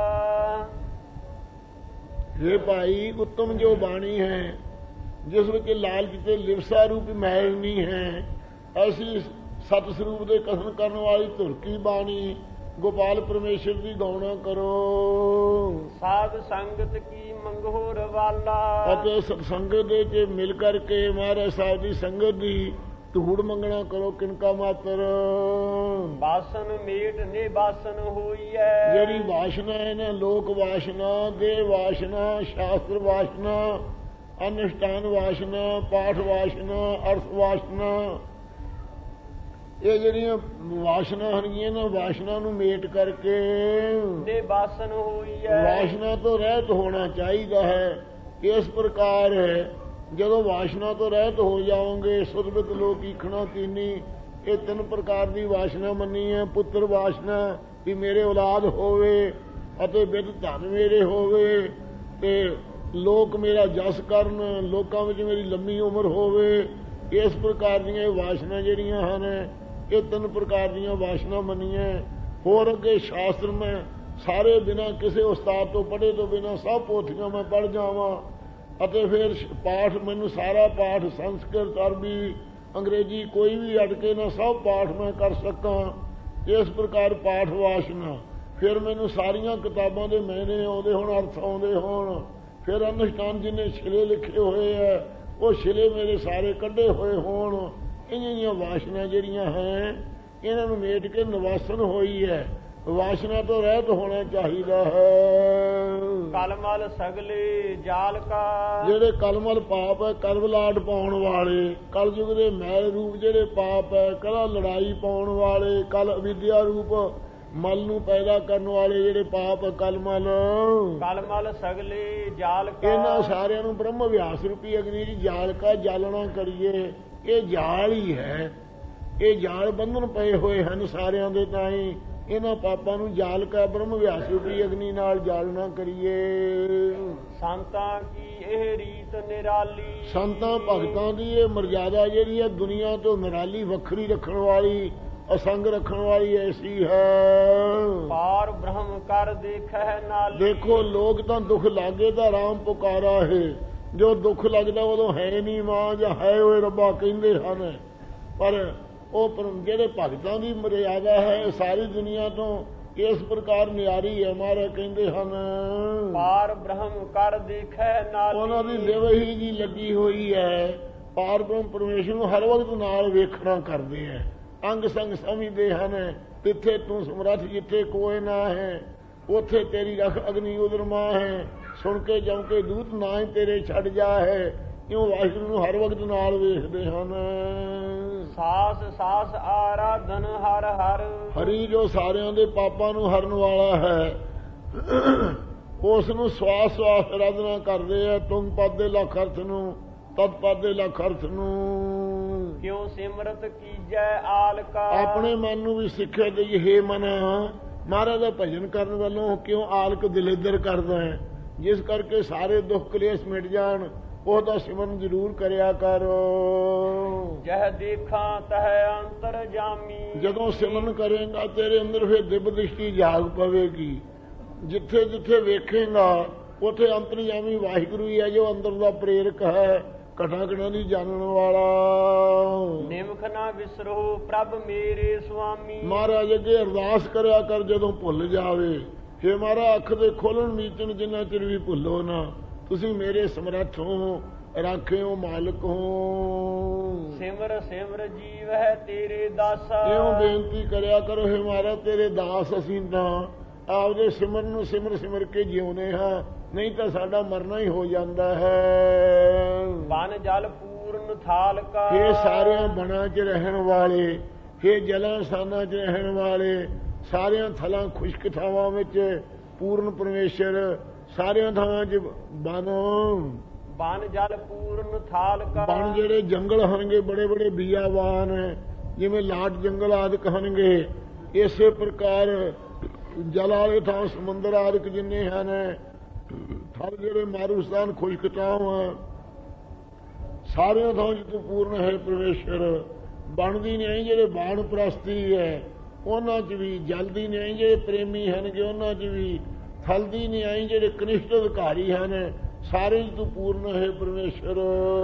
[SPEAKER 2] ਇਹ ਭਾਈ ਉੱਤਮ ਜੋ ਬਾਣੀ ਹੈ, ਜਿਸ ਵਿੱਚ ਲਾਲਚ ਤੇ ਲਿਵਸਾ ਰੂਪ ਮੈਲ ਨਹੀਂ ਹੈ, ਐਸੀ ਸਤ ਸਰੂਪ ਦੇ ਕਥਨ ਕਰਨ ਵਾਲੀ ਧੁਰਕੀ ਬਾਣੀ ਗੋਪਾਲ ਪਰਮੇਸ਼ਰ ਦੀ ਗਾਉਣਾ ਕਰੋ।
[SPEAKER 1] ਸਾਧ ਸੰਗਤ ਕੀ ਮੰਗੋਰ ਵਾਲਾ,
[SPEAKER 2] ਅਤੇ ਸਤਸੰਗਤ ਦੇ ਚ ਮਿਲ ਕਰਕੇ ਮਹਾਰਾਜ ਸਾਹਿਬ ਦੀ ਸੰਗਤ ਦੀ ਧੂੜ ਮੰਗਣਾ ਕਰੋ ਕਿਨਕਾ ਮਾਤਰ।
[SPEAKER 1] ਬਾਸਨ ਮੇਟ ਨੇ ਬਾਸਨ ਹੋਈ ਹੈ,
[SPEAKER 2] ਜਿਹੜੀ ਵਾਸ਼ਨਾ ਹੈ ਨਾ, ਲੋਕ ਵਾਸ਼ਨਾ, ਦੇਹ ਵਾਸ਼ਨਾ, ਸ਼ਾਸਤਰ ਵਾਸ਼ਨਾ, ਅਨੁਸ਼ਠਾਨ ਵਾਸ਼ਨਾ, ਪਾਠ ਵਾਸ਼ਨਾ, ਅਰਥ ਵਾਸ਼ਨਾ, ਇਹ ਜਿਹੜੀਆਂ ਵਾਸ਼ਨਾ ਹਨਗੀਆਂ ਨਾ, ਵਾਸ਼ਨਾ ਨੂੰ ਮੇਟ ਕਰਕੇ
[SPEAKER 1] ਨੇ ਬਾਸਨ ਹੋਈ ਹੈ।
[SPEAKER 2] ਵਾਸ਼ਨਾ ਤੋਂ ਰਹਿਤ ਹੋਣਾ ਚਾਹੀਦਾ ਹੈ। ਇਸ ਪ੍ਰਕਾਰ ਹੈ, ਜਦੋਂ ਵਾਸ਼ਨਾ ਤੋਂ ਰਹਿਤ ਹੋ ਜਾਓਗੇ, ਸੁਰਬਿਤ ਲੋਕ ਈਖਣਾ ਕੀਨੀ, ਇਹ ਤਿੰਨ ਪ੍ਰਕਾਰ ਦੀ ਵਾਸ਼ਨਾ ਮੰਨੀ ਹੈ। ਪੁੱਤਰ ਵਾਸ਼ਨਾ ਵੀ ਮੇਰੇ ਔਲਾਦ ਹੋਵੇ, ਅਤੇ ਵਿਦ ਧਨ ਮੇਰੇ ਹੋਵੇ, ਤੇ ਲੋਕ ਮੇਰਾ ਜਸ ਕਰਨ, ਲੋਕਾਂ ਵਿੱਚ ਮੇਰੀ ਲੰਮੀ ਉਮਰ ਹੋਵੇ। ਇਸ ਪ੍ਰਕਾਰ ਦੀਆਂ ਵਾਸ਼ਨਾ ਜਿਹੜੀਆਂ ਹਨ, ਇਹ ਤਿੰਨ ਪ੍ਰਕਾਰ ਦੀਆਂ ਵਾਸ਼ਨਾ ਮੰਨੀਆਂ। ਹੋਰ ਅੱਗੇ ਸ਼ਾਸਤਰ ਮੈਂ ਸਾਰੇ ਬਿਨਾਂ ਕਿਸੇ ਉਸਤਾਦ ਤੋਂ ਪੜ੍ਹੇ ਤੋਂ ਬਿਨਾਂ ਸਭ ਪੋਥੀਆਂ ਮੈਂ ਪੜ੍ਹ ਜਾਵਾਂ, ਅਤੇ ਫਿਰ ਪਾਠ ਮੈਨੂੰ ਸਾਰਾ ਪਾਠ ਸੰਸਕ੍ਰਿਤ, ਅਰਬੀ, ਅੰਗਰੇਜ਼ੀ ਕੋਈ ਵੀ ਅਟਕੇ ਨਾ, ਸਭ ਪਾਠ ਮੈਂ ਕਰ ਸਕਾਂ। ਇਸ ਪ੍ਰਕਾਰ ਪਾਠ ਵਾਸ਼ਨਾ। ਫਿਰ ਮੈਨੂੰ ਸਾਰੀਆਂ ਕਿਤਾਬਾਂ ਦੇ ਮਾਇਨੇ ਆਉਂਦੇ ਹੋਣ, ਅਰਥ ਆਉਂਦੇ ਹੋਣ। ਫਿਰ ਅਨੁਸ਼ਠਾਨ ਜਿਹਨੇ ਛਿਲੇ ਲਿਖੇ ਹੋਏ ਹੈ, ਉਹ ਛਿਲੇ ਮੇਰੇ ਸਾਰੇ ਕੱਢੇ ਹੋਏ ਹੋਣ। ਇਹਨਾਂ ਦੀਆਂ ਵਾਸ਼ਨਾ ਜਿਹੜੀਆਂ ਹੈ, ਇਹਨਾਂ ਨੂੰ ਮੇਟ ਕੇ ਨਿਵਾਸਨ ਹੋਈ ਹੈ। ਵਾਸ਼ਨਾ ਤੋਂ ਰਹਿਤ ਹੋਣਾ ਚਾਹੀਦਾ ਹੈ।
[SPEAKER 1] ਕਲਮਲ ਸਗਲੇ ਜਾਲ ਕਾ,
[SPEAKER 2] ਜਿਹੜੇ ਕਲਮਲ ਪਾਪ ਹੈ, ਕਲਬਲਾਟ ਪਾਉਣ ਵਾਲੇ, ਕਲਯੁਗ ਦੇ ਮੈਲ ਰੂਪ ਜਿਹੜੇ ਪਾਪ ਹੈ, ਕਲਾ ਲੜਾਈ ਪਾਉਣ ਵਾਲੇ, ਕਲ ਅਵਿਦਿਆ ਰੂਪ ਮਲ ਨੂੰ ਪੈਦਾ ਕਰਨ ਵਾਲੇ ਜਿਹੜੇ ਪਾਪ ਕਲਮਲ,
[SPEAKER 1] ਕਲਮਲ ਸਗਲੇ ਜਾਲ ਕਾ,
[SPEAKER 2] ਇਹਨਾਂ ਸਾਰਿਆਂ ਨੂੰ ਬ੍ਰਹਮ ਵਿਆਸ ਰੂਪੀ ਅਗਨੀ ਦੀ ਜਾਲ ਕਾ ਜਾਲਣਾ ਕਰੀਏ। ਇਹ ਜਾਲ ਹੀ ਹੈ, ਇਹ ਜਾਲ ਬੰਧਨ ਪਏ ਹੋਏ ਹਨ ਸਾਰਿਆਂ ਦੇ ਤਾਈਂ। ਇਹਨਾਂ ਪਾਪਾਂ ਨੂੰ ਜਾਲ ਕਾ ਬ੍ਰਹਮ ਵਿਆਸ ਰੂਪੀ ਅਗਨੀ ਨਾਲ ਜਾਲਣਾ ਕਰੀਏ।
[SPEAKER 1] ਸੰਤਾਂ ਕੀ ਇਹ ਰੀਤ ਨਿਰਾਲੀ,
[SPEAKER 2] ਸੰਤਾਂ ਭਗਤਾਂ ਦੀ ਇਹ ਮਰਜ਼ਾਦਾ ਜਿਹੜੀ ਹੈ ਦੁਨੀਆ ਤੋਂ ਨਿਰਾਲੀ, ਵੱਖਰੀ ਰੱਖਣ ਵਾਲੀ, ਅਸੰਗ ਰੱਖਣ ਵਾਲੀ ਐਸੀ ਹੈ।
[SPEAKER 1] ਪਾਰ ਬ੍ਰਹਮ ਕਰ ਦੇਖੈ ਨਾਲੀ, ਦੇਖੋ
[SPEAKER 2] ਲੋਕ ਤਾਂ ਦੁੱਖ ਲਾਗੇ ਤਾਂ ਰਾਮ ਪੁਕਾਰਾ ਹੈ, ਜੋ ਦੁੱਖ ਲੱਗਦਾ ਉਦੋਂ ਹੈ ਨਹੀਂ ਮਾਂ ਜਾਂ ਹੈ ਓਏ ਰੱਬਾ ਕਹਿੰਦੇ ਹਨ। ਪਰ ਉਹ ਜਿਹੜੇ ਭਗਤਾਂ ਦੀ ਮਰਿਆਦਾ ਹੈ ਸਾਰੀ ਦੁਨੀਆ ਤੋਂ ਇਸ ਪ੍ਰਕਾਰ ਨਿਆਰੀ ਹੈ। ਮਹਾਰਾਜ ਕਹਿੰਦੇ ਹਨ,
[SPEAKER 1] ਪਾਰ ਬ੍ਰਹਮ ਕਰ ਦੇਖੈ ਨਾਲੀ,
[SPEAKER 2] ਉਹਨਾਂ ਦੀ ਲਿਵ ਹੀ ਜੀ ਲੱਗੀ ਹੋਈ ਹੈ। ਪਾਰ ਬ੍ਰਹਮ ਪਰਮੇਸ਼ਰ ਨੂੰ ਹਰ ਵਕਤ ਨਾਲ ਵੇਖਣਾ ਕਰਦੇ ਹੈ, ਅੰਗ ਸੰਗ ਸਮਝਦੇ ਹਨ। ਤਿੱਥੇ ਤੂੰ ਸਮਰੱਥ ਜਿੱਥੇ ਕੋਈ ਨਾ ਹੈ, ਉੱਥੇ ਤੇਰੀ ਰਖ ਅਗਨੀ ਉਦਰਮਾ ਹੈ। ਸੁਣ ਕੇ ਜਮ ਕੇ ਦੂਤ ਨਾ ਹੀ ਤੇਰੇ ਛੱਡ ਜਾ ਹੈ। ਇਉਂ ਵਾਹਿਗੁਰੂ ਨੂੰ ਹਰ ਵਕਤ ਨਾਲ ਵੇਖਦੇ ਹਨ।
[SPEAKER 1] ਸਾਸ ਸਾਸ ਆਰਾਧਨ ਹਰ ਹਰ
[SPEAKER 2] ਹਰੀ ਜੋ ਸਾਰਿਆਂ ਦੇ ਪਾਪਾਂ ਨੂੰ ਹਰਨ ਵਾਲਾ ਹੈ, ਉਸ ਨੂੰ ਸਵਾਸ ਸਵਾਸ ਆਰਾਧਨਾ ਕਰਦੇ ਆ। ਤੁਮ ਪਾਦੇ ਲੱਖ ਅਰਥ ਨੂੰ, ਤਦ ਪਾਦੇ ਲੱਖ ਅਰਥ ਨੂੰ।
[SPEAKER 1] ਕਿਉ ਸਿਮਰਤ ਕੀਜੈ ਆਲਕਾ,
[SPEAKER 2] ਆਪਣੇ ਮਨ ਨੂੰ ਵੀ ਸਿੱਖਿਆ ਦੇਈਏ, ਹੇ ਮਨ ਮਹਾਰਾਜ ਦਾ ਭਜਨ ਕਰਨ ਵੱਲੋਂ ਕਿਉਂ ਆਲਕ ਦਿਲੇਦਰ ਕਰਦਾ ਹੈ, ਜਿਸ ਕਰਕੇ ਸਾਰੇ ਦੁੱਖ ਕਲੇਸ਼ ਮਿਟ ਜਾਣ। ਉਹਦਾ ਸਿਮਰਨ ਜ਼ਰੂਰ ਕਰਿਆ ਕਰ।
[SPEAKER 1] ਜਹ ਦੇਖਾਂ ਤਹ ਅੰਤਰ ਜਾਮੀ,
[SPEAKER 2] ਜਦੋਂ ਸਿਮਰਨ ਕਰੇਗਾ ਤੇਰੇ ਅੰਦਰ ਫਿਰ ਦਿਵ ਦ੍ਰਿਸ਼ਟੀ ਜਾਗ ਪਵੇਗੀ। ਜਿੱਥੇ ਜਿੱਥੇ ਵੇਖੇਗਾ ਉੱਥੇ ਅੰਤਰਜਾਮੀ ਵਾਹਿਗੁਰੂ ਹੀ ਹੈ, ਜੋ ਅੰਦਰ ਦਾ ਪ੍ਰੇਰਕ ਹੈ, ਘਟਾ ਘਟਾ ਦੀ ਜਾਣਨ ਵਾਲਾ।
[SPEAKER 1] ਨਿਮਖ ਨਾ ਵਿਸਰੋ ਪ੍ਰਭ ਮੇਰੇ ਸੁਆਮੀ,
[SPEAKER 2] ਮਹਾਰਾਜ ਅੱਗੇ ਅਰਦਾਸ ਕਰਿਆ ਕਰ ਜਦੋਂ ਭੁੱਲ ਜਾਵੇ। ਹੇ ਮਹਾਰਾਜ ਅੱਖ ਦੇ ਖੋਲਣ ਮੀਚਣ ਜਿੰਨਾ ਚਿਰ ਵੀ ਭੁੱਲੋ ਨਾ, ਤੁਸੀਂ ਮੇਰੇ ਸਮਰੱਥ ਹੋ, ਰਾਖਿਓ ਮਾਲਕ ਹੋ।
[SPEAKER 1] ਸਿਮਰ ਸਿਮਰ ਜੀਵ ਹੈ ਤੇਰੇ ਦਾਸਾ,
[SPEAKER 2] ਇਉਂ ਬੇਨਤੀ ਕਰਿਆ ਕਰੋ, ਹੇ ਮਹਾਰਾਜ ਤੇਰੇ ਦਾਸ ਅਸੀਂ ਤਾਂ ਆਪਦੇ ਸਿਮਰਨ ਨੂੰ ਸਿਮਰ ਸਿਮਰ ਕੇ ਜਿਉਂਦੇ ਹਾਂ, ਨਹੀਂ ਤਾਂ ਸਾਡਾ ਮਰਨਾ ਹੀ ਹੋ ਜਾਂਦਾ ਹੈ।
[SPEAKER 1] ਬਨ ਜਲ ਪੂਰਨ ਥਾਲ ਕਾ,
[SPEAKER 2] ਹੇ ਸਾਰਿਆਂ ਬਨਾਂ 'ਚ ਰਹਿਣ ਵਾਲੇ, ਹੇ ਜਲਾਂ ਸਥਾਨਾਂ 'ਚ ਰਹਿਣ ਵਾਲੇ, ਸਾਰਿਆਂ ਥਲਾਂ ਖੁਸ਼ਕ ਥਾਵਾਂ ਵਿੱਚ ਪੂਰਨ ਪਰਮੇਸ਼ਰ, ਸਾਰਿਆਂ ਥਾਵਾਂ 'ਚ ਬਨ
[SPEAKER 1] ਬਨ ਜਲ ਪੂਰਨ ਥਾਲ ਕਾ।
[SPEAKER 2] ਬਨ ਜਿਹੜੇ ਜੰਗਲ ਹੋਣਗੇ ਬੜੇ ਬੜੇ ਬੀਆਵਾਨ, ਜਿਵੇਂ ਲਾਟ ਜੰਗਲ ਆਦਿਕ ਹੋਣਗੇ, ਇਸੇ ਪ੍ਰਕਾਰ ਜਲ ਵਾਲੇ ਥਾਂ ਸਮੁੰਦਰ ਆਦਿਕ ਜਿੰਨੇ ਹਨ, ਥਲ ਜਿਹੜੇ ਮਾਰੂਸਤਾਨ ਖੁਸ਼ਕ ਥਾਵਾਂ, ਸਾਰਿਆਂ ਥਾਂ 'ਚ ਤੂੰ ਪੂਰਨ ਹੈ ਪਰਮੇਸ਼ਰ। ਬਣਦੀ ਨਹੀਂ ਜਿਹੜੇ ਬਾਣ ਪ੍ਰਸਤੀ ਹੈ ਉਹਨਾਂ 'ਚ ਵੀ, ਜਲਦੀ ਨਹੀਂ ਜਿਹੜੇ ਪ੍ਰੇਮੀ ਹਨਗੇ ਉਹਨਾਂ 'ਚ ਵੀ, ਥਲਦੀ ਨਹੀਂ ਆਈ ਜਿਹੜੇ ਕਨਿਸ਼ਟ ਅਧਿਕਾਰੀ ਹਨ, ਸਾਰੇ 'ਚ ਤੂੰ ਪੂਰਨ ਹੈ ਪਰਮੇਸ਼ਰ।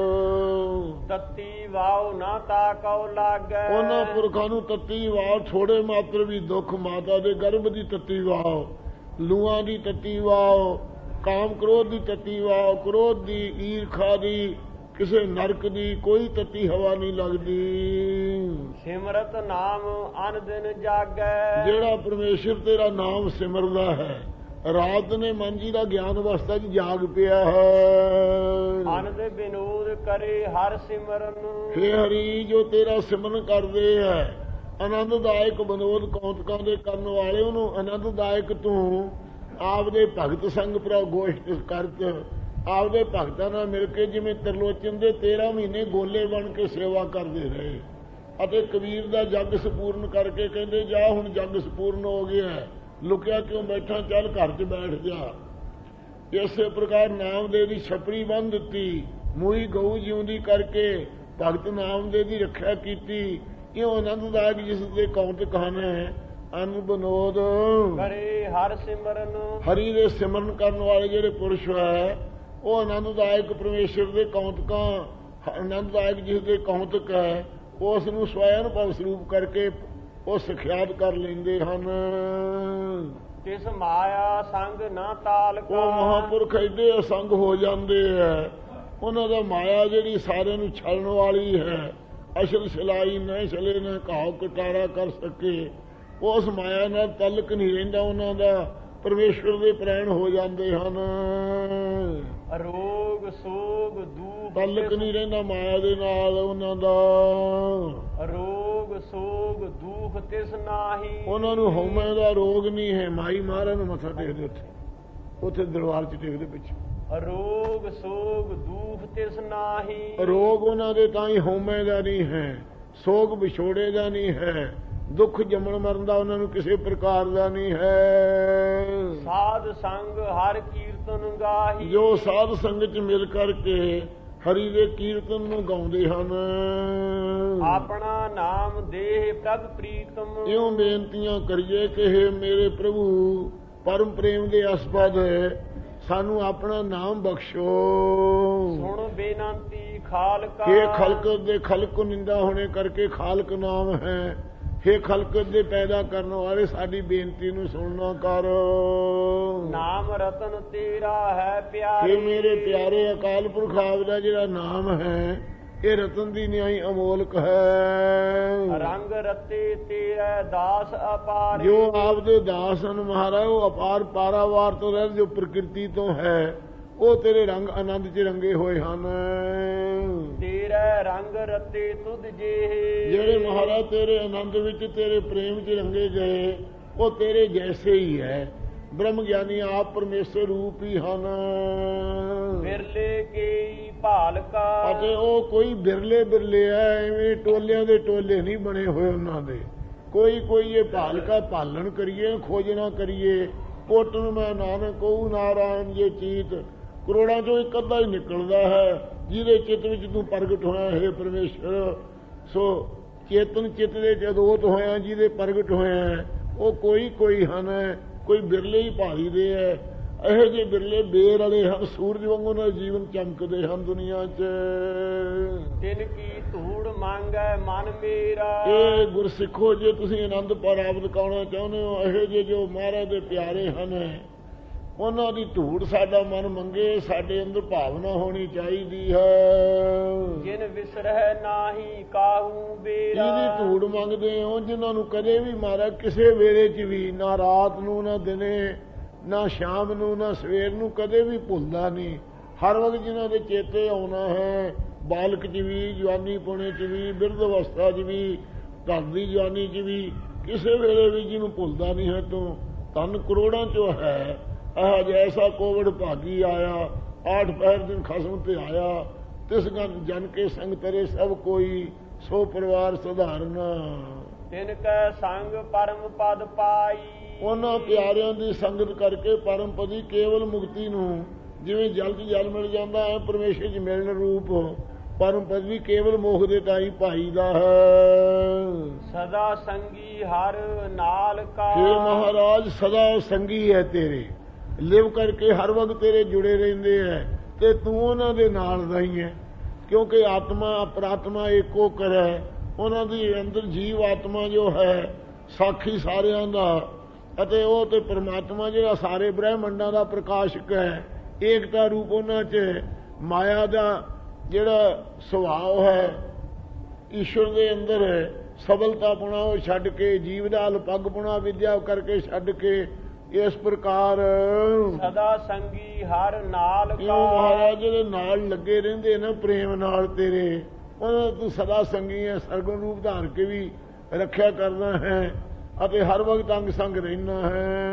[SPEAKER 1] ਤਤੀ ਵਾਉ ਨਾ ਤਾ ਕਉ ਲਾਗੈ,
[SPEAKER 2] ਉਹਨਾਂ ਪੁਰਖਾਂ ਨੂੰ ਤਤੀ ਵਾਓ ਥੋੜੇ ਮਾਤਰ ਵੀ ਦੁੱਖ, ਮਾਤਾ ਦੇ ਗਰਭ ਦੀ ਤਤੀ ਵਾਓ, ਲੂਆਂ ਦੀ ਤਤੀ ਵਾਓ, ਕਾਮ ਕ੍ਰੋਧ ਦੀ ਤਤੀ ਵਾਓ, ਕ੍ਰੋਧ ਦੀ, ਈਰਖਾ ਦੀ, ਕਿਸੇ ਨਰਕ ਦੀ ਕੋਈ ਤਤੀ ਹਵਾ ਨਹੀਂ ਲੱਗਦੀ।
[SPEAKER 1] ਸਿਮਰਤ ਨਾਮ ਅਨ ਦਿਨ ਜਾਗੈ,
[SPEAKER 2] ਜਿਹੜਾ ਪਰਮੇਸ਼ਰ ਤੇਰਾ ਨਾਮ ਸਿਮਰਦਾ ਹੈ, ਰਾਤ ਨੇ ਮਨ ਜੀ ਦਾ ਗਿਆਨ ਅਵਸਥਾ 'ਚ ਜਾਗ ਪਿਆ ਹੈ।
[SPEAKER 1] ਅਨੰਦ ਬਿਨੋਦ ਕਰੇ ਹਰ ਸਿਮਰਨ,
[SPEAKER 2] ਹੇ ਹਰੀ ਜੋ ਤੇਰਾ ਸਿਮਰਨ ਕਰਦੇ ਹੈ, ਆਨੰਦਦਾਇਕ ਬਿਨੋਦ ਕੌਤਕਾਂ ਦੇ ਕਰਨ ਵਾਲੇ, ਉਹਨੂੰ ਆਨੰਦਦਾਇਕ ਤੂੰ ਆਪਦੇ ਭਗਤ ਸੰਗ ਪ੍ਰਭ ਗੋਸ਼ਟ ਕਰਤ, ਆਪਦੇ ਭਗਤਾਂ ਨਾਲ ਮਿਲ ਕੇ ਜਿਵੇਂ ਤਰਲੋਚਨ ਦੇ ਤੇਰਾਂ ਮਹੀਨੇ ਗੋਲੇ ਬਣ ਕੇ ਸੇਵਾ ਕਰਦੇ ਰਹੇ, ਅਤੇ ਕਬੀਰ ਦਾ ਜੱਗ ਸੰਪੂਰਨ ਕਰਕੇ ਕਹਿੰਦੇ ਜਾ ਹੁਣ ਜੱਗ ਸੰਪੂਰਨ ਹੋ ਗਿਆ, ਲੁਕਿਆ ਕਿਉਂ ਬੈਠਾ, ਚੱਲ ਘਰ 'ਚ ਬੈਠ ਜਾ। ਇਸੇ ਪ੍ਰਕਾਰ ਨਾਮਦੇਵ ਦੀ ਛਪਰੀ ਬੰਨ੍ਹ ਦਿੱਤੀ, ਮੂਈ ਗਊ ਜਿਉਂਦੀ ਕਰਕੇ ਭਗਤ ਨਾਮਦੇਵ ਦੀ ਰੱਖਿਆ ਕੀਤੀ। ਇਉਂ ਆਨੰਦਦਾਇਕ ਜਿਸ ਦੇ ਕੌਤਕ ਹਨ, ਅਨ ਬਿਨੋਦ
[SPEAKER 1] ਕਰੇ ਹਰ ਸਿਮਰਨ,
[SPEAKER 2] ਹਰੀ ਦੇ ਸਿਮਰਨ ਕਰਨ ਵਾਲੇ ਜਿਹੜੇ ਪੁਰਸ਼ ਹੈ, ਉਹ ਆਨੰਦਦਾਇਕ ਪਰਮੇਸ਼ਰ ਦੇ ਕੌਤਕਾਂ, ਆਨੰਦਦਾਇਕ ਜਿਸ ਦੇ ਕੌਤਕ ਹੈ, ਉਸ ਨੂੰ ਸਵੈ ਅਨੁਭਵ ਸਰੂਪ ਕਰਕੇ ਉਹ ਸਿਖਿਆਤ ਕਰ ਲੈਂਦੇ ਹਨ।
[SPEAKER 1] ਤਿਸ ਮਾਇਆ ਸੰਗ ਨਾ ਤਾਲ ਕਾ,
[SPEAKER 2] ਉਹ ਮਹਾਂਪੁਰਖ ਏਡੇ ਅਸੰਗ ਹੋ ਜਾਂਦੇ ਹੈ, ਉਹਨਾਂ ਦਾ ਮਾਇਆ ਜਿਹੜੀ ਸਾਰਿਆਂ ਨੂੰ ਛਲਣ ਵਾਲੀ ਹੈ, ਅਸਲ ਸਿਲਾਈ ਨਾ ਚਲੇ ਨਾ ਘਾਉ ਕਟਾਰਾ ਕਰ ਸਕੇ, ਉਸ ਮਾਇਆ ਨਾਲ ਤਲਕ ਨਹੀਂ ਰਹਿੰਦਾ ਉਹਨਾਂ ਦਾ, ਪਰਮੇਸ਼ਵਰ ਦੇ ਪ੍ਰੈਣ ਹੋ ਜਾਂਦੇ ਹਨ।
[SPEAKER 1] ਰੋਗ ਸੋਗ ਦੁਖ
[SPEAKER 2] ਤਲਕ ਨਹੀਂ ਰਹਿੰਦਾ ਮਾਇਆ ਦੇ ਨਾਲ ਉਹਨਾਂ ਦਾ,
[SPEAKER 1] ਰੋਗ ਸੋਗ ਦੁਖ ਤਿਸ ਨਾਹੀ,
[SPEAKER 2] ਉਹਨਾਂ ਨੂੰ ਹਉਮੈ ਦਾ ਰੋਗ ਨਹੀਂ ਹੈ। ਮਾਈ ਮਹਾਰਾਜ ਨੂੰ ਮੱਥਾ ਟੇਕਦੇ ਉੱਥੇ, ਉੱਥੇ ਦਰਬਾਰ 'ਚ ਟੇਕਦੇ ਪਿੱਛੇ,
[SPEAKER 1] ਰੋਗ ਸੋਗ ਦੁਖ ਤਿਸ ਨਾਹੀ,
[SPEAKER 2] ਰੋਗ ਉਹਨਾਂ ਦੇ ਤਾਂ ਹੀ ਹਉਮੈ ਦਾ ਨਹੀਂ ਹੈ, ਸੋਗ ਵਿਛੋੜੇ ਦਾ ਨਹੀਂ ਹੈ, ਦੁੱਖ ਜੰਮਣ ਮਰਨ ਦਾ ਉਹਨਾਂ ਨੂੰ ਕਿਸੇ ਪ੍ਰਕਾਰ ਦਾ ਨਹੀਂ ਹੈ।
[SPEAKER 1] ਸਾਧ ਸੰਗ ਹਰ ਕੀਰਤਨ ਗਾਹੀ,
[SPEAKER 2] ਜੋ ਸਾਧ ਸੰਗਤ 'ਚ ਮਿਲ ਕਰਕੇ ਹਰੀ ਦੇ ਕੀਰਤਨ ਨੂੰ ਗਾਉਂਦੇ ਹਨ,
[SPEAKER 1] ਆਪਣਾ ਨਾਮ ਦੇਹ ਪ੍ਰਭ ਪ੍ਰੀਤਮ,
[SPEAKER 2] ਇਉਂ ਬੇਨਤੀਆਂ ਕਰੀਏ ਕਿ ਹੇ ਮੇਰੇ ਪ੍ਰਭੂ ਪਰਮ ਪ੍ਰੇਮ ਦੇ ਅਸਪਦ ਸਾਨੂੰ ਆਪਣਾ ਨਾਮ ਬਖਸ਼ੋ।
[SPEAKER 1] ਸੁਣ ਬੇਨੰਤੀ ਖਾਲਕਾ,
[SPEAKER 2] ਹੇ ਖਲਕ ਦੇ ਖਲਕ ਨਿੰਦਾ ਹੋਣੇ ਕਰਕੇ ਖਾਲਕ ਨਾਮ ਹੈ, ਹੇ ਖਲਕ ਦੇ ਪੈਦਾ ਕਰਨ ਵਾਲੇ ਸਾਡੀ ਬੇਨਤੀ ਨੂੰ ਸੁਣਨਾ ਕਰ।
[SPEAKER 1] ਨਾਮ ਰਤਨ ਤੇਰਾ ਹੈ ਪਿਆਰੇ,
[SPEAKER 2] ਹੇ ਮੇਰੇ ਪਿਆਰੇ ਅਕਾਲ ਪੁਰਖ ਆਪ ਦਾ ਜਿਹੜਾ ਨਾਮ ਹੈ ਇਹ ਰਤਨ ਦੀ ਨਿਆਈ ਅਮੋਲਕ ਹੈ।
[SPEAKER 1] ਰੰਗ ਰਤੇ ਤੇਰਾ ਦਾਸ ਅਪਾਰ,
[SPEAKER 2] ਜੋ ਆਪ ਦੇ ਦਾਸ ਹਨ ਮਹਾਰਾਜ ਉਹ ਅਪਾਰ ਪਾਰਾਵਾਰ ਤੋਂ ਰਹਿ, ਜੋ ਪ੍ਰਕਿਰਤੀ ਤੋਂ ਹੈ ਉਹ ਤੇਰੇ ਰੰਗ ਆਨੰਦ 'ਚ ਰੰਗੇ ਹੋਏ ਹਨ।
[SPEAKER 1] ਤੇਰਾ ਤੇਰੇ ਰੰਗ ਰਤੇ ਤੁਧ ਜੇ।
[SPEAKER 2] ਜਿਹੜੇ ਮਹਾਰਾਜ ਤੇਰੇ ਆਨੰਦ ਵਿੱਚ ਤੇਰੇ ਪ੍ਰੇਮ 'ਚ ਰੰਗੇ ਗਏ ਉਹ ਤੇਰੇ ਜੈਸੇ ਹੀ ਹੈ। ਬ੍ਰਹਮ ਗਿਆਨੀ ਆਪ ਪਰਮੇਸ਼ਰ ਰੂਪ ਹੀ ਹਨ।
[SPEAKER 1] ਬਿਰਲੇ ਕੀ ਭਾਲਕਾ
[SPEAKER 2] ਅਤੇ ਉਹ ਕੋਈ ਬਿਰਲੇ ਬਿਰਲੇ ਐ, ਐਵੇਂ ਟੋਲਿਆਂ ਦੇ ਟੋਲੇ ਨਹੀਂ ਬਣੇ ਹੋਏ ਉਹਨਾਂ ਦੇ। ਕੋਈ ਕੋਈ ਇਹ ਭਾਲਕਾ ਭਾਲਣ ਕਰੀਏ, ਖੋਜਣਾ ਕਰੀਏ। ਕੋਟਨ ਮੈਂ ਨਾਨਕ ਕਹੂ ਨਾਰਾਇਣ ਜੇ ਚੀਤ। ਕਰੋੜਾਂ ਚੋਂ ਇੱਕ ਅੱਧਾ ਹੀ ਨਿਕਲਦਾ ਹੈ ਜਿਹਦੇ ਚਿੱਤ ਵਿੱਚ ਤੂੰ ਪ੍ਰਗਟ ਹੋਇਆ ਹੈ ਪਰਮੇਸ਼ਰ। ਸੋ ਚੇਤਨ ਚਿੱਤ ਦੇ ਜਦੋਤ ਹੋਇਆ ਜਿਹਦੇ ਪ੍ਰਗਟ ਹੋਇਆ ਉਹ ਕੋਈ ਕੋਈ ਹਨ, ਕੋਈ ਬਿਰਲੇ ਹੀ ਭਾਲੀ ਦੇ ਹੈ। ਇਹੋ ਜਿਹੇ ਬਿਰਲੇ ਬੇਰ ਵਾਲੇ ਹਨ, ਸੂਰਜ ਵਾਂਗੂ ਨਾਲ ਜੀਵਨ ਚਮਕਦੇ ਹਨ ਦੁਨੀਆ 'ਚ।
[SPEAKER 1] ਤਿਨ ਕੀ ਧੂੜ ਮੰਗੈ ਮਨ ਮੇਰਾ।
[SPEAKER 2] ਇਹ ਗੁਰਸਿੱਖੋ ਜੇ ਤੁਸੀਂ ਆਨੰਦ ਪ੍ਰਾਪਤ ਕਰਨਾ ਚਾਹੁੰਦੇ ਹੋ, ਇਹੋ ਜਿਹੇ ਜੋ ਮਹਾਰਾਜ ਦੇ ਪਿਆਰੇ ਹਨ ਉਹਨਾਂ ਦੀ ਧੂੜ ਸਾਡਾ ਮਨ ਮੰਗੇ, ਸਾਡੇ ਅੰਦਰ ਭਾਵਨਾ ਹੋਣੀ ਚਾਹੀਦੀ ਹੈ।
[SPEAKER 1] ਜਿਨ ਵਿਸਰਹਿ ਨਾਹੀ ਕਾਹੂ ਬੇਰਾ।
[SPEAKER 2] ਜਿਹਦੀ ਧੂੜ ਮੰਗਦੇ ਹੋ ਜਿਨ੍ਹਾਂ ਨੂੰ ਕਦੇ ਵੀ ਮਹਾਰਾਜ ਕਿਸੇ ਵੇਲੇ 'ਚ ਵੀ, ਨਾ ਰਾਤ ਨੂੰ ਨਾ ਦਿਨੇ ਨਾ ਸ਼ਾਮ ਨੂੰ ਨਾ ਸਵੇਰ ਨੂੰ, ਕਦੇ ਵੀ ਭੁੱਲਦਾ ਨਹੀਂ। ਹਰ ਵਕਤ ਜਿਨ੍ਹਾਂ ਦੇ ਚੇਤੇ ਆਉਣਾ ਹੈ, ਬਾਲਕ 'ਚ ਵੀ, ਜਵਾਨੀ ਪੁਣੇ 'ਚ ਵੀ, ਬਿਰਧ ਅਵਸਥਾ 'ਚ ਵੀ, ਘਰ ਦੀ ਜਵਾਨੀ 'ਚ ਵੀ, ਕਿਸੇ ਵੇਲੇ ਵੀ ਜਿਹਨੂੰ ਭੁੱਲਦਾ ਨਹੀਂ ਹੈ ਤੂੰ ਧਨ ਕਰੋੜਾਂ 'ਚੋਂ ਹੈ। ਆਹ ਜੈਸਾ ਕੋਵਿਡ ਭਾਗੀ ਆਇਆ, ਆਠ ਪਹਿਰ ਦਿਨ ਖਸਮ ਤੇ ਆਇਆ। ਤਿਸ ਜਨ ਕੇ ਸੰਗ ਤਰੇ ਸਭ ਕੋਈ, ਸੋ ਪਰਿਵਾਰ ਸਧਾਰਨ।
[SPEAKER 1] ਤਿਨ ਕੈ ਸੰਗ ਪਰਮ ਪਦ ਪਾਈ।
[SPEAKER 2] ਉਹਨਾਂ ਪਿਆਰਿਆਂ ਦੀ ਸੰਗਤ ਕਰਕੇ ਪਰਮ ਪਦੀ ਕੇਵਲ ਮੁਕਤੀ ਨੂੰ, ਜਿਵੇਂ ਜਲ 'ਚ ਜਲ ਮਿਲ ਜਾਂਦਾ ਹੈ ਪਰਮੇਸ਼ਰ 'ਚ ਮਿਲਣ ਰੂਪ, ਪਰਮ ਪਦ ਵੀ ਕੇਵਲ ਮੋਖ ਦੇ ਤਾਈ ਭਾਈ ਦਾ ਹੈ।
[SPEAKER 1] ਸਦਾ ਸੰਗੀ ਹਰ ਨਾਲ ਕਾ।
[SPEAKER 2] ਹੇ ਮਹਾਰਾਜ ਸਦਾ ਸੰਗੀ ਹੈ ਤੇਰੇ, ਲਿਵ ਕਰਕੇ ਹਰ ਵਕਤ ਤੇਰੇ ਜੁੜੇ ਰਹਿੰਦੇ ਹੈ ਤੇ ਤੂੰ ਉਹਨਾਂ ਦੇ ਨਾਲ ਦਾ ਹੀ ਹੈ। ਕਿਉਂਕਿ ਆਤਮਾ ਅਪਰਾਤਮਾ ਏਕੋ ਕਰੈ। ਉਹਨਾਂ ਦੀ ਅੰਦਰ ਜੀਵ ਆਤਮਾ ਜੋ ਹੈ ਸਾਖੀ ਸਾਰਿਆਂ ਦਾ, ਅਤੇ ਉਹ ਤੇ ਪਰਮਾਤਮਾ ਜਿਹੜਾ ਸਾਰੇ ਬ੍ਰਹਿਮੰਡਾਂ ਦਾ ਪ੍ਰਕਾਸ਼ਕ ਹੈ। ਏਕਤਾ ਰੂਪ ਉਹਨਾਂ 'ਚ ਮਾਇਆ ਦਾ ਜਿਹੜਾ ਸੁਭਾਅ ਹੈ ਈਸ਼ਵਰ ਦੇ ਅੰਦਰ ਸਬਲਤਾਪੁਣਾ ਉਹ ਛੱਡ ਕੇ, ਜੀਵ ਦਾ ਅਲਪੱਗਪੁਣਾ ਵਿਦਿਆ ਕਰਕੇ ਛੱਡ ਕੇ, ਇਸ ਪ੍ਰਕਾਰ
[SPEAKER 1] ਸਦਾ ਸੰਗੀ ਹਰ ਨਾਲ ਕਾ।
[SPEAKER 2] ਮਹਾਰਾਜ ਦੇ ਨਾਲ ਲੱਗੇ ਰਹਿੰਦੇ ਨਾ ਪ੍ਰੇਮ ਨਾਲ ਤੇਰੇ, ਉਹਨਾਂ ਤੂੰ ਸਦਾ ਸੰਗੀ ਹੈ। ਸਰਗੁਣ ਰੂਪ ਧਾਰ ਕੇ ਵੀ ਰੱਖਿਆ ਕਰਨਾ ਹੈ ਅਤੇ ਹਰ ਵਕਤ ਅੰਗ ਸੰਗ ਰਹਿਣਾ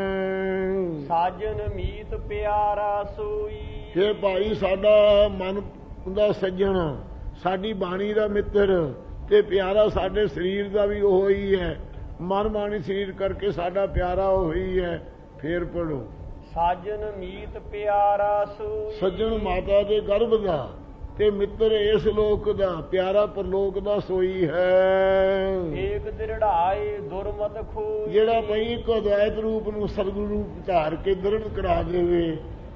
[SPEAKER 2] ਹੈ।
[SPEAKER 1] ਸਾਜਨ ਮੀਤ ਪਿਆਰਾ ਸੋਈ।
[SPEAKER 2] हे ਭਾਈ ਸਾਡਾ ਮਨ ਦਾ ਸੱਜਣ, ਸਾਡੀ ਬਾਣੀ ਦਾ ਮਿੱਤਰ ਤੇ ਪਿਆਰਾ ਸਾਡੇ ਸਰੀਰ ਦਾ ਵੀ ਉਹ ਹੀ ਹੈ। ਮਨ ਬਾਣੀ ਸਰੀਰ ਕਰਕੇ ਸਾਡਾ ਪਿਆਰਾ ਉਹ ਹੀ ਹੈ। ਫੇਰ ਪੜੋ।
[SPEAKER 1] ਸਾਜਨ ਮੀਤ ਪਿਆਰਾ ਸੋਈ।
[SPEAKER 2] ਸੱਜਣ ਮਾਤਾ ਦੇ ਗਰਭ ਦਾ ਤੇ ਮਿੱਤਰ ਇਸ ਲੋਕ ਦਾ, ਪਿਆਰਾ ਪਰਲੋਕ ਦਾ ਸੋਈ ਹੈ।
[SPEAKER 1] ਏਕ ਦ੍ਰਿੜਾਏ ਦੁਰਮਤ ਖੋਈ।
[SPEAKER 2] ਜਿਹੜਾ ਭਈ ਇੱਕ ਅਦਵੈਤ ਰੂਪ ਨੂੰ ਸਤਿਗੁਰੂ ਰੂਪ ਧਾਰ ਕੇ ਦ੍ਰਿੜ ਕਰਾ ਦੇਵੇ।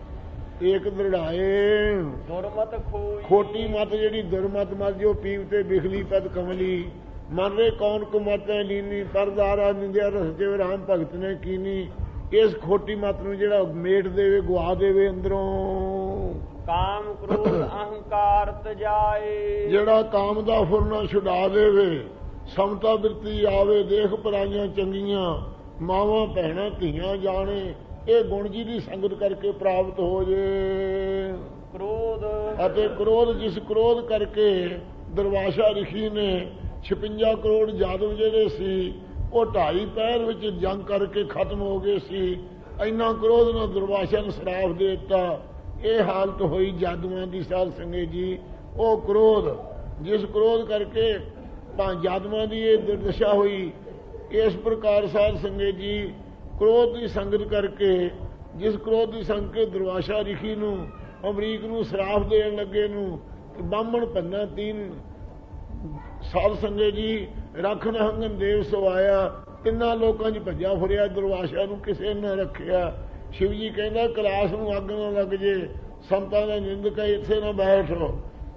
[SPEAKER 2] ਏਕ ਦ੍ਰਿੜਾਏ
[SPEAKER 1] ਦੁਰਮਤ ਖੋਈ।
[SPEAKER 2] ਖੋਟੀ ਮਤ ਜਿਹੜੀ ਦੁਰਮਤ ਮਤ ਜੋ ਪੀਵ ਤੇ ਬਿਖਲੀ ਪਦ ਕਮਲੀ, ਮਨ ਰੇ ਕੌਣ ਕੁ ਮਤ ਹੈ ਲੀਨੀ, ਪਰਦਾਰਾ ਨਿੰਦਿਆ ਰਸ ਜਿਵ ਰਾਮ ਭਗਤ ਨੇ ਕੀਨੀ। ਇਸ ਖੋਟੀ ਮਤ ਨੂੰ ਜਿਹੜਾ ਮੇਟ ਦੇਵੇ, ਗਵਾ ਦੇਵੇ ਅੰਦਰੋਂ।
[SPEAKER 1] ਕਾਮ ਕ੍ਰੋਧ ਅਹੰਕਾਰ ਤਜਾਏ।
[SPEAKER 2] ਜਿਹੜਾ ਕਾਮ ਦਾ ਫੁਰਨਾ ਛੁਡਾ ਦੇਵੇ, ਸਮਤਾ ਬਿਰਤੀ ਆਵੇ, ਦੇਖ ਪਰਾਈਆਂ ਚੰਗੀਆਂ, ਮਾਵਾਂ ਭੈਣਾਂ ਧੀਆਂ ਜਾਣੇ। ਇਹ ਗੁਣ ਜੀ ਦੀ ਸੰਗਤ ਕਰਕੇ ਪ੍ਰਾਪਤ ਹੋ ਜੇ।
[SPEAKER 1] ਕ੍ਰੋਧ
[SPEAKER 2] ਅਤੇ ਕ੍ਰੋਧ, ਜਿਸ ਕ੍ਰੋਧ ਕਰਕੇ ਦਰਵਾਸ਼ਾ ਰਿਸ਼ੀ ਨੇ ਛਪੰਜਾ ਕਰੋੜ ਜਾਦਵ ਜਿਹੜੇ ਸੀ ਉਹ ਢਾਈ ਪਹਿਰ ਵਿੱਚ ਜੰਗ ਕਰਕੇ ਖਤਮ ਹੋ ਗਏ ਸੀ। ਇੰਨਾ ਕ੍ਰੋਧ ਨਾਲ ਦੁਰਵਾਸ਼ਾ ਨੂੰ ਸਰਾਪ ਦੇ ਦਿੱਤਾ। ਇਹ ਹਾਲਤ ਹੋਈ ਜਾਦੂਆਂ ਦੀ ਸਾਧ ਸੰਗਤ ਜੀ। ਉਹ ਕ੍ਰੋਧ, ਜਿਸ ਕ੍ਰੋਧ ਕਰਕੇ ਜਾਦੂਆਂ ਦੀ ਇਹ ਦੁਰਦਸ਼ਾ ਹੋਈ, ਇਸ ਪ੍ਰਕਾਰ ਸਾਧ ਸੰਗਤ ਜੀ ਕ੍ਰੋਧ ਦੀ ਸੰਗਤ ਕਰਕੇ, ਜਿਸ ਕ੍ਰੋਧ ਦੀ ਸੰਗਤ ਕੇ ਦੁਰਵਾਸ਼ਾ ਰਿਸ਼ੀ ਨੂੰ, ਅਮਰੀਕ ਨੂੰ ਸਰਾਪ ਦੇਣ ਲੱਗੇ ਨੂੰ ਬਾਹਮਣ ਪੰਨਾ ਤੀਨ ਸਾਧ ਸੰਗਤ ਜੀ ਰੱਖ ਨਹੰਗਨ ਦੇਵ ਸਵਾਇਆ। ਤਿੰਨਾਂ ਲੋਕਾਂ 'ਚ ਭੱਜਾ ਫੁਰਿਆ, ਦੁਰਵਾਸ਼ਾ ਨੂੰ ਕਿਸੇ ਨੇ ਰੱਖਿਆ। ਸ਼ਿਵ ਜੀ ਕਹਿੰਦਾ ਕਲਾਸ ਨੂੰ ਅੱਗ ਨਾ ਲੱਗ ਜੇ, ਸੰਤਾਂ ਦਾ ਨਿੰਦਕ ਹੈ, ਇੱਥੇ ਨਾ ਬੈਠੋ।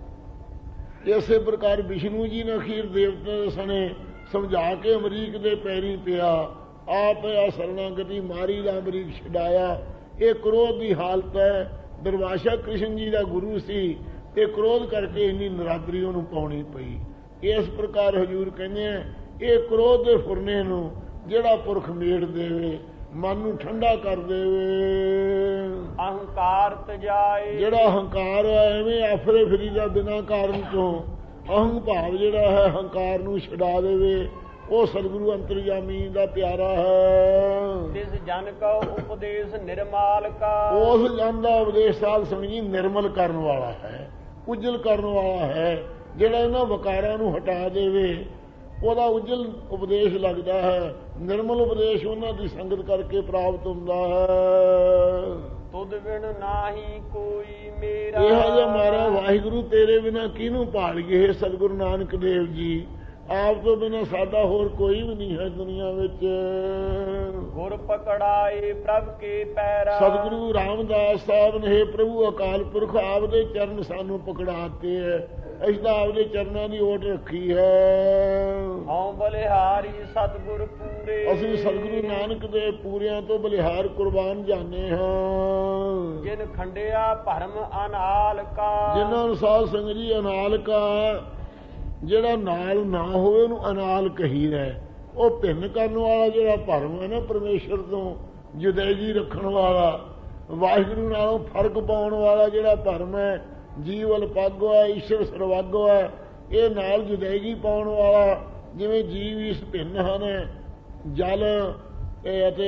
[SPEAKER 2] ਇਸੇ ਪ੍ਰਕਾਰ ਵਿਸ਼ਨੂੰ ਜੀ ਨੇ ਅਖੀਰ ਦੇਵਤਾ ਦੇ ਸਣੇ ਸਮਝਾ ਕੇ ਅਮਰੀਕ ਦੇ ਪੈਰੀਂ ਪਿਆ। ਆਪ ਆ ਸਰਨਾਗਤੀ ਮਾਰੀ ਦਾ ਅਮਰੀਕ ਛਡਾਇਆ। ਇਹ ਕ੍ਰੋਧ ਦੀ ਹਾਲਤ ਹੈ। ਦੁਰਵਾਸ਼ਾ ਕ੍ਰਿਸ਼ਨ ਜੀ ਦਾ ਗੁਰੂ ਸੀ ਤੇ ਕ੍ਰੋਧ ਕਰਕੇ ਇੰਨੀ ਨਰਾਦਰੀ ਉਹਨੂੰ ਪਾਉਣੀ ਪਈ। ਇਸ ਪ੍ਰਕਾਰ ਹਜ਼ੂਰ ਕਹਿੰਦੇ ਆ ਇਹ ਕ੍ਰੋਧ ਦੇ ਫੁਰਨੇ ਨੂੰ ਜਿਹੜਾ ਪੁਰਖ ਮੇੜ ਦੇਵੇ, ਮਨ ਨੂੰ ਠੰਡਾ ਕਰ ਦੇਵੇ।
[SPEAKER 1] ਅਹੰਕਾਰ ਤਜਾਏ।
[SPEAKER 2] ਜਿਹੜਾ ਹੰਕਾਰ ਹੈ ਐਵੇਂ ਆਫਰੇ ਫਿਰੀ ਦਾ ਬਿਨਾਂ ਕਾਰਨ ਤੋਂ ਅਹੰ ਭਾਵ ਜਿਹੜਾ ਹੈ ਹੰਕਾਰ ਨੂੰ ਛਡਾ ਦੇਵੇ, ਉਹ ਸਤਿਗੁਰੂ ਅੰਤਰਜਾਮੀ ਦਾ ਪਿਆਰਾ ਹੈ।
[SPEAKER 1] ਤਿਸ ਜਨ ਕੋ ਉਪਦੇਸ਼ ਨਿਰਮਾਲ ਕਾ,
[SPEAKER 2] ਉਸ ਜਨ ਦਾ ਉਪਦੇਸ਼ ਸਾਧ ਸੰਗਤ ਨਿਰਮਲ ਕਰਨ ਵਾਲਾ ਹੈ, ਉਜਲ ਕਰਨ ਵਾਲਾ ਹੈ। ਜਿਹੜਾ ਇਹਨਾਂ ਵਕਾਰਾਂ ਨੂੰ ਹਟਾ ਦੇਵੇ ਉਹਦਾ ਉਜਲ ਉਪਦੇਸ਼ ਲੱਗਦਾ ਹੈ। ਨਿਰਮਲ ਉਪਦੇਸ਼ ਉਹਨਾਂ ਦੀ ਸੰਗਤ ਕਰਕੇ ਪ੍ਰਾਪਤ ਹੁੰਦਾ ਹੈ।
[SPEAKER 1] ਤੁਧ ਬਿਨ ਨਾਹੀ ਕੋਈ ਮੇਰਾ,
[SPEAKER 2] ਇਹੋ ਜਿਹਾ ਮਾਰਾ ਵਾਹਿਗੁਰੂ ਤੇਰੇ ਬਿਨਾਂ ਕਿਹਨੂੰ ਭਾਲੀਏ। ਸਤਿਗੁਰੂ ਨਾਨਕ ਦੇਵ ਜੀ ਆਪ ਤੋਂ ਬਿਨਾਂ ਸਾਡਾ ਹੋਰ ਕੋਈ ਵੀ ਨਹੀਂ ਹੈ ਦੁਨੀਆ ਵਿੱਚ।
[SPEAKER 1] ਗੁਰ ਪਕੜਾਏ ਪ੍ਰਭ ਕੇ ਪੈਰਾ,
[SPEAKER 2] ਸਤਿਗੁਰੂ ਰਾਮਦਾਸ ਸਾਹਿਬ ਨੇ, ਪ੍ਰਭੂ ਅਕਾਲ ਪੁਰਖ ਆਪ ਦੇ ਚਰਨ ਸਾਨੂੰ ਪਕੜਾਤੇ ਹੈ। ਅਸੀਂ ਤਾਂ ਆਪਦੇ ਚਰਨਾਂ ਦੀ ਓਟ ਰੱਖੀ ਹੈ।
[SPEAKER 1] ਹਉ ਬਲਿਹਾਰੀ ਸਤਿਗੁਰ ਪੂਰੇ,
[SPEAKER 2] ਅਸੀਂ ਸਤਿਗੁਰੂ ਨਾਨਕ ਦੇ ਪੂਰਿਆਂ ਤੋਂ ਬਲਿਹਾਰ ਕੁਰਬਾਨ ਜਾਣੇ ਹਾਂ।
[SPEAKER 1] ਜਿਨ ਖੰਡਿਆ ਭਰਮ ਅਨਾਲ ਕਾ,
[SPEAKER 2] ਜਿਨ੍ਹਾਂ ਨੂੰ ਸਾਧ ਸੰਗਤ ਜੀ ਅਨਾਲ ਕਾ, ਜਿਹੜਾ ਨਾਲ ਨਾ ਹੋਵੇ ਉਹਨੂੰ ਅਨਾਲ ਕਹੀਦਾ। ਉਹ ਭਿੰਨ ਕਰਨ ਵਾਲਾ ਜਿਹੜਾ ਭਰਮ ਹੈ ਨਾ, ਪਰਮੇਸ਼ਰ ਤੋਂ ਜੁਦਾਈ ਰੱਖਣ ਵਾਲਾ, ਵਾਹਿਗੁਰੂ ਨਾਲੋਂ ਫਰਕ ਪਾਉਣ ਵਾਲਾ ਜਿਹੜਾ ਭਰਮ ਹੈ, ਜੀਵ ਅਲਪਾਗੋ ਹੈ, ਈਸ਼ਵਰ ਸਰਵਾਗੋ ਹੈ, ਇਹ ਨਾਲ ਜੁਦਾਈ ਪਾਉਣ ਵਾਲਾ। ਜਿਵੇਂ ਜੀਵ ਇਸ ਭਿੰਨ ਹਨ, ਜਲ ਅਤੇ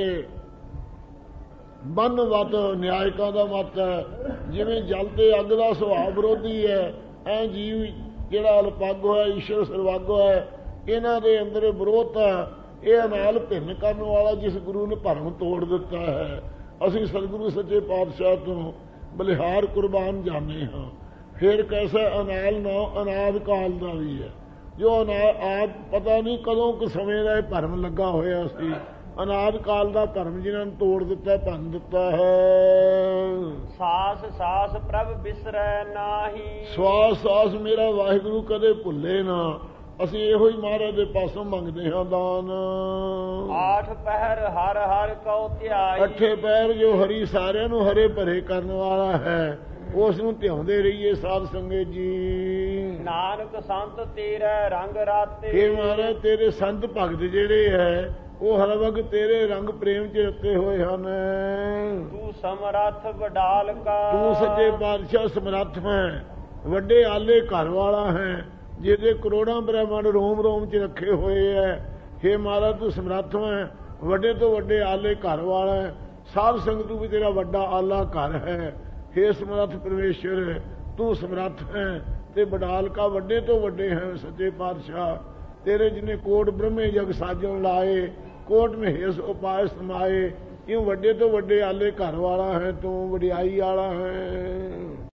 [SPEAKER 2] ਬੰਨਵਤ ਨਿਆਇਕਾਂ ਦਾ ਮਤ ਹੈ। ਜਿਵੇਂ ਜਲ ਤੇ ਅੱਗ ਦਾ ਸੁਭਾਅ ਵਿਰੋਧੀ ਹੈ, ਐ ਜੀਵ ਜਿਹੜਾ ਅਲਪਾਗੋ ਹੈ, ਈਸ਼ਵਰ ਸਰਵਾਗੋ ਹੈ, ਇਹਨਾਂ ਦੇ ਅੰਦਰ ਵਿਰੋਧਤਾ। ਇਹ ਨਾਲ ਭਿੰਨ ਕਰਨ ਵਾਲਾ ਜਿਸ ਗੁਰੂ ਨੇ ਭਰਮ ਤੋੜ ਦਿੱਤਾ ਹੈ। ਅਸੀਂ ਸਤਿਗੁਰੂ ਸੱਚੇ ਪਾਤਸ਼ਾਹ ਤੋਂ ਬਲਿਹਾਰ ਕੁਰਬਾਨ ਜਾਣੇ ਹਾਂ। ਫਿਰ ਕੈਸਾ ਅਨਾਲ ਨਾ ਅਨਾਦ ਕਾਲ ਦਾ ਵੀ ਹੈ, ਜੋ ਆਪ ਪਤਾ ਨਹੀਂ ਕਦੋਂ ਕੁ ਸਮੇਂ ਦਾ ਇਹ ਭਰਮ ਲੱਗਾ ਹੋਇਆ ਸੀ। ਅਨਾਦ ਕਾਲ ਦਾ ਭਰਮ ਜਿਹਨਾਂ ਨੂੰ ਤੋੜ ਦਿੱਤਾ, ਭੰਨ ਦਿੱਤਾ ਹੈ।
[SPEAKER 1] ਸਾਸ ਸਾਸ ਪ੍ਰਭ ਬਿਸਰੈ ਨਾਹੀ,
[SPEAKER 2] ਸਵਾਸ ਸਾਸ ਮੇਰਾ ਵਾਹਿਗੁਰੂ ਕਦੇ ਭੁੱਲੇ ਨਾ। ਅਸੀਂ ਇਹੋ ਹੀ ਮਹਾਰਾਜ ਦੇ ਪਾਸੋਂ ਮੰਗਦੇ ਹਾਂ ਦਾਨ।
[SPEAKER 1] ਆਠ ਪਹਿਰ ਹਰ ਹਰ ਕਉ ਧਿਆਈ,
[SPEAKER 2] ਅੱਠੇ ਪੈਰ ਜੋ ਹਰੀ ਸਾਰਿਆਂ ਨੂੰ ਹਰੇ ਭਰੇ ਕਰਨ ਵਾਲਾ ਹੈ, ਉਸ ਨੂੰ ਧਿਆਉਂਦੇ ਰਹੀਏ ਸਾਧ ਸੰਗਤ ਜੀ।
[SPEAKER 1] ਨਾਨਕ ਸੰਤ ਤੇਰੇ ਰੰਗ ਰਾਤੇ,
[SPEAKER 2] हे ਮਹਾਰਾਜ ਤੇਰੇ ਸੰਤ ਭਗਤ ਜਿਹੜੇ ਹੈ ਉਹ ਹਰ ਵਕਤ ਤੇਰੇ ਰੰਗ ਪ੍ਰੇਮ ਚ ਰੱਤੇ ਹੋਏ ਹਨ।
[SPEAKER 1] ਤੂੰ ਸਮਰੱਥ ਵਡਾਲ ਕਾ,
[SPEAKER 2] ਤੂੰ ਸੱਚੇ ਪਾਤਸ਼ਾਹ ਸਮਰੱਥ ਹੈ, ਵੱਡੇ ਆਲੇ ਘਰ ਵਾਲਾ ਹੈ, ਜਿਹਦੇ ਕਰੋੜਾਂ ਬ੍ਰਹਮੰਡ ਰੋਮ ਰੋਮ ਚ ਰੱਖੇ ਹੋਏ ਹੈ। हे ਮਹਾਰਾਜ ਤੂੰ ਸਮਰੱਥ ਹੈ, ਵੱਡੇ ਤੋਂ ਵੱਡੇ ਆਲੇ ਘਰ ਵਾਲਾ ਹੈ। ਸਾਧ ਸੰਗਤ ਵੀ ਤੇਰਾ ਵੱਡਾ ਆਲਾ ਘਰ ਹੈ। हे ਸਮਰੱਥ ਪਰਮੇਸ਼ਰ ਤੂੰ ਸਮਰੱਥ ਹੈ ਤੇ ਵਡਾਲ ਕਾ, ਵੱਡੇ ਤੋਂ ਵੱਡੇ ਹੈ ਸੱਚੇ ਪਾਤਸ਼ਾਹ। ਤੇਰੇ ਜਿਹਨੇ ਕੋਟ ਬ੍ਰਹਮੇ ਜਗ ਸਾਜਣ ਲਾਏ, ਕੋਟ में हेस उपाय समाए, क्यों ਵੱਡੇ ਤੋਂ ਵੱਡੇ ਆਲੇ ਘਰ ਵਾਲਾ ਹੈ ਤੂੰ, ਵਡਿਆਈ ਵਾਲਾ ਹੈ।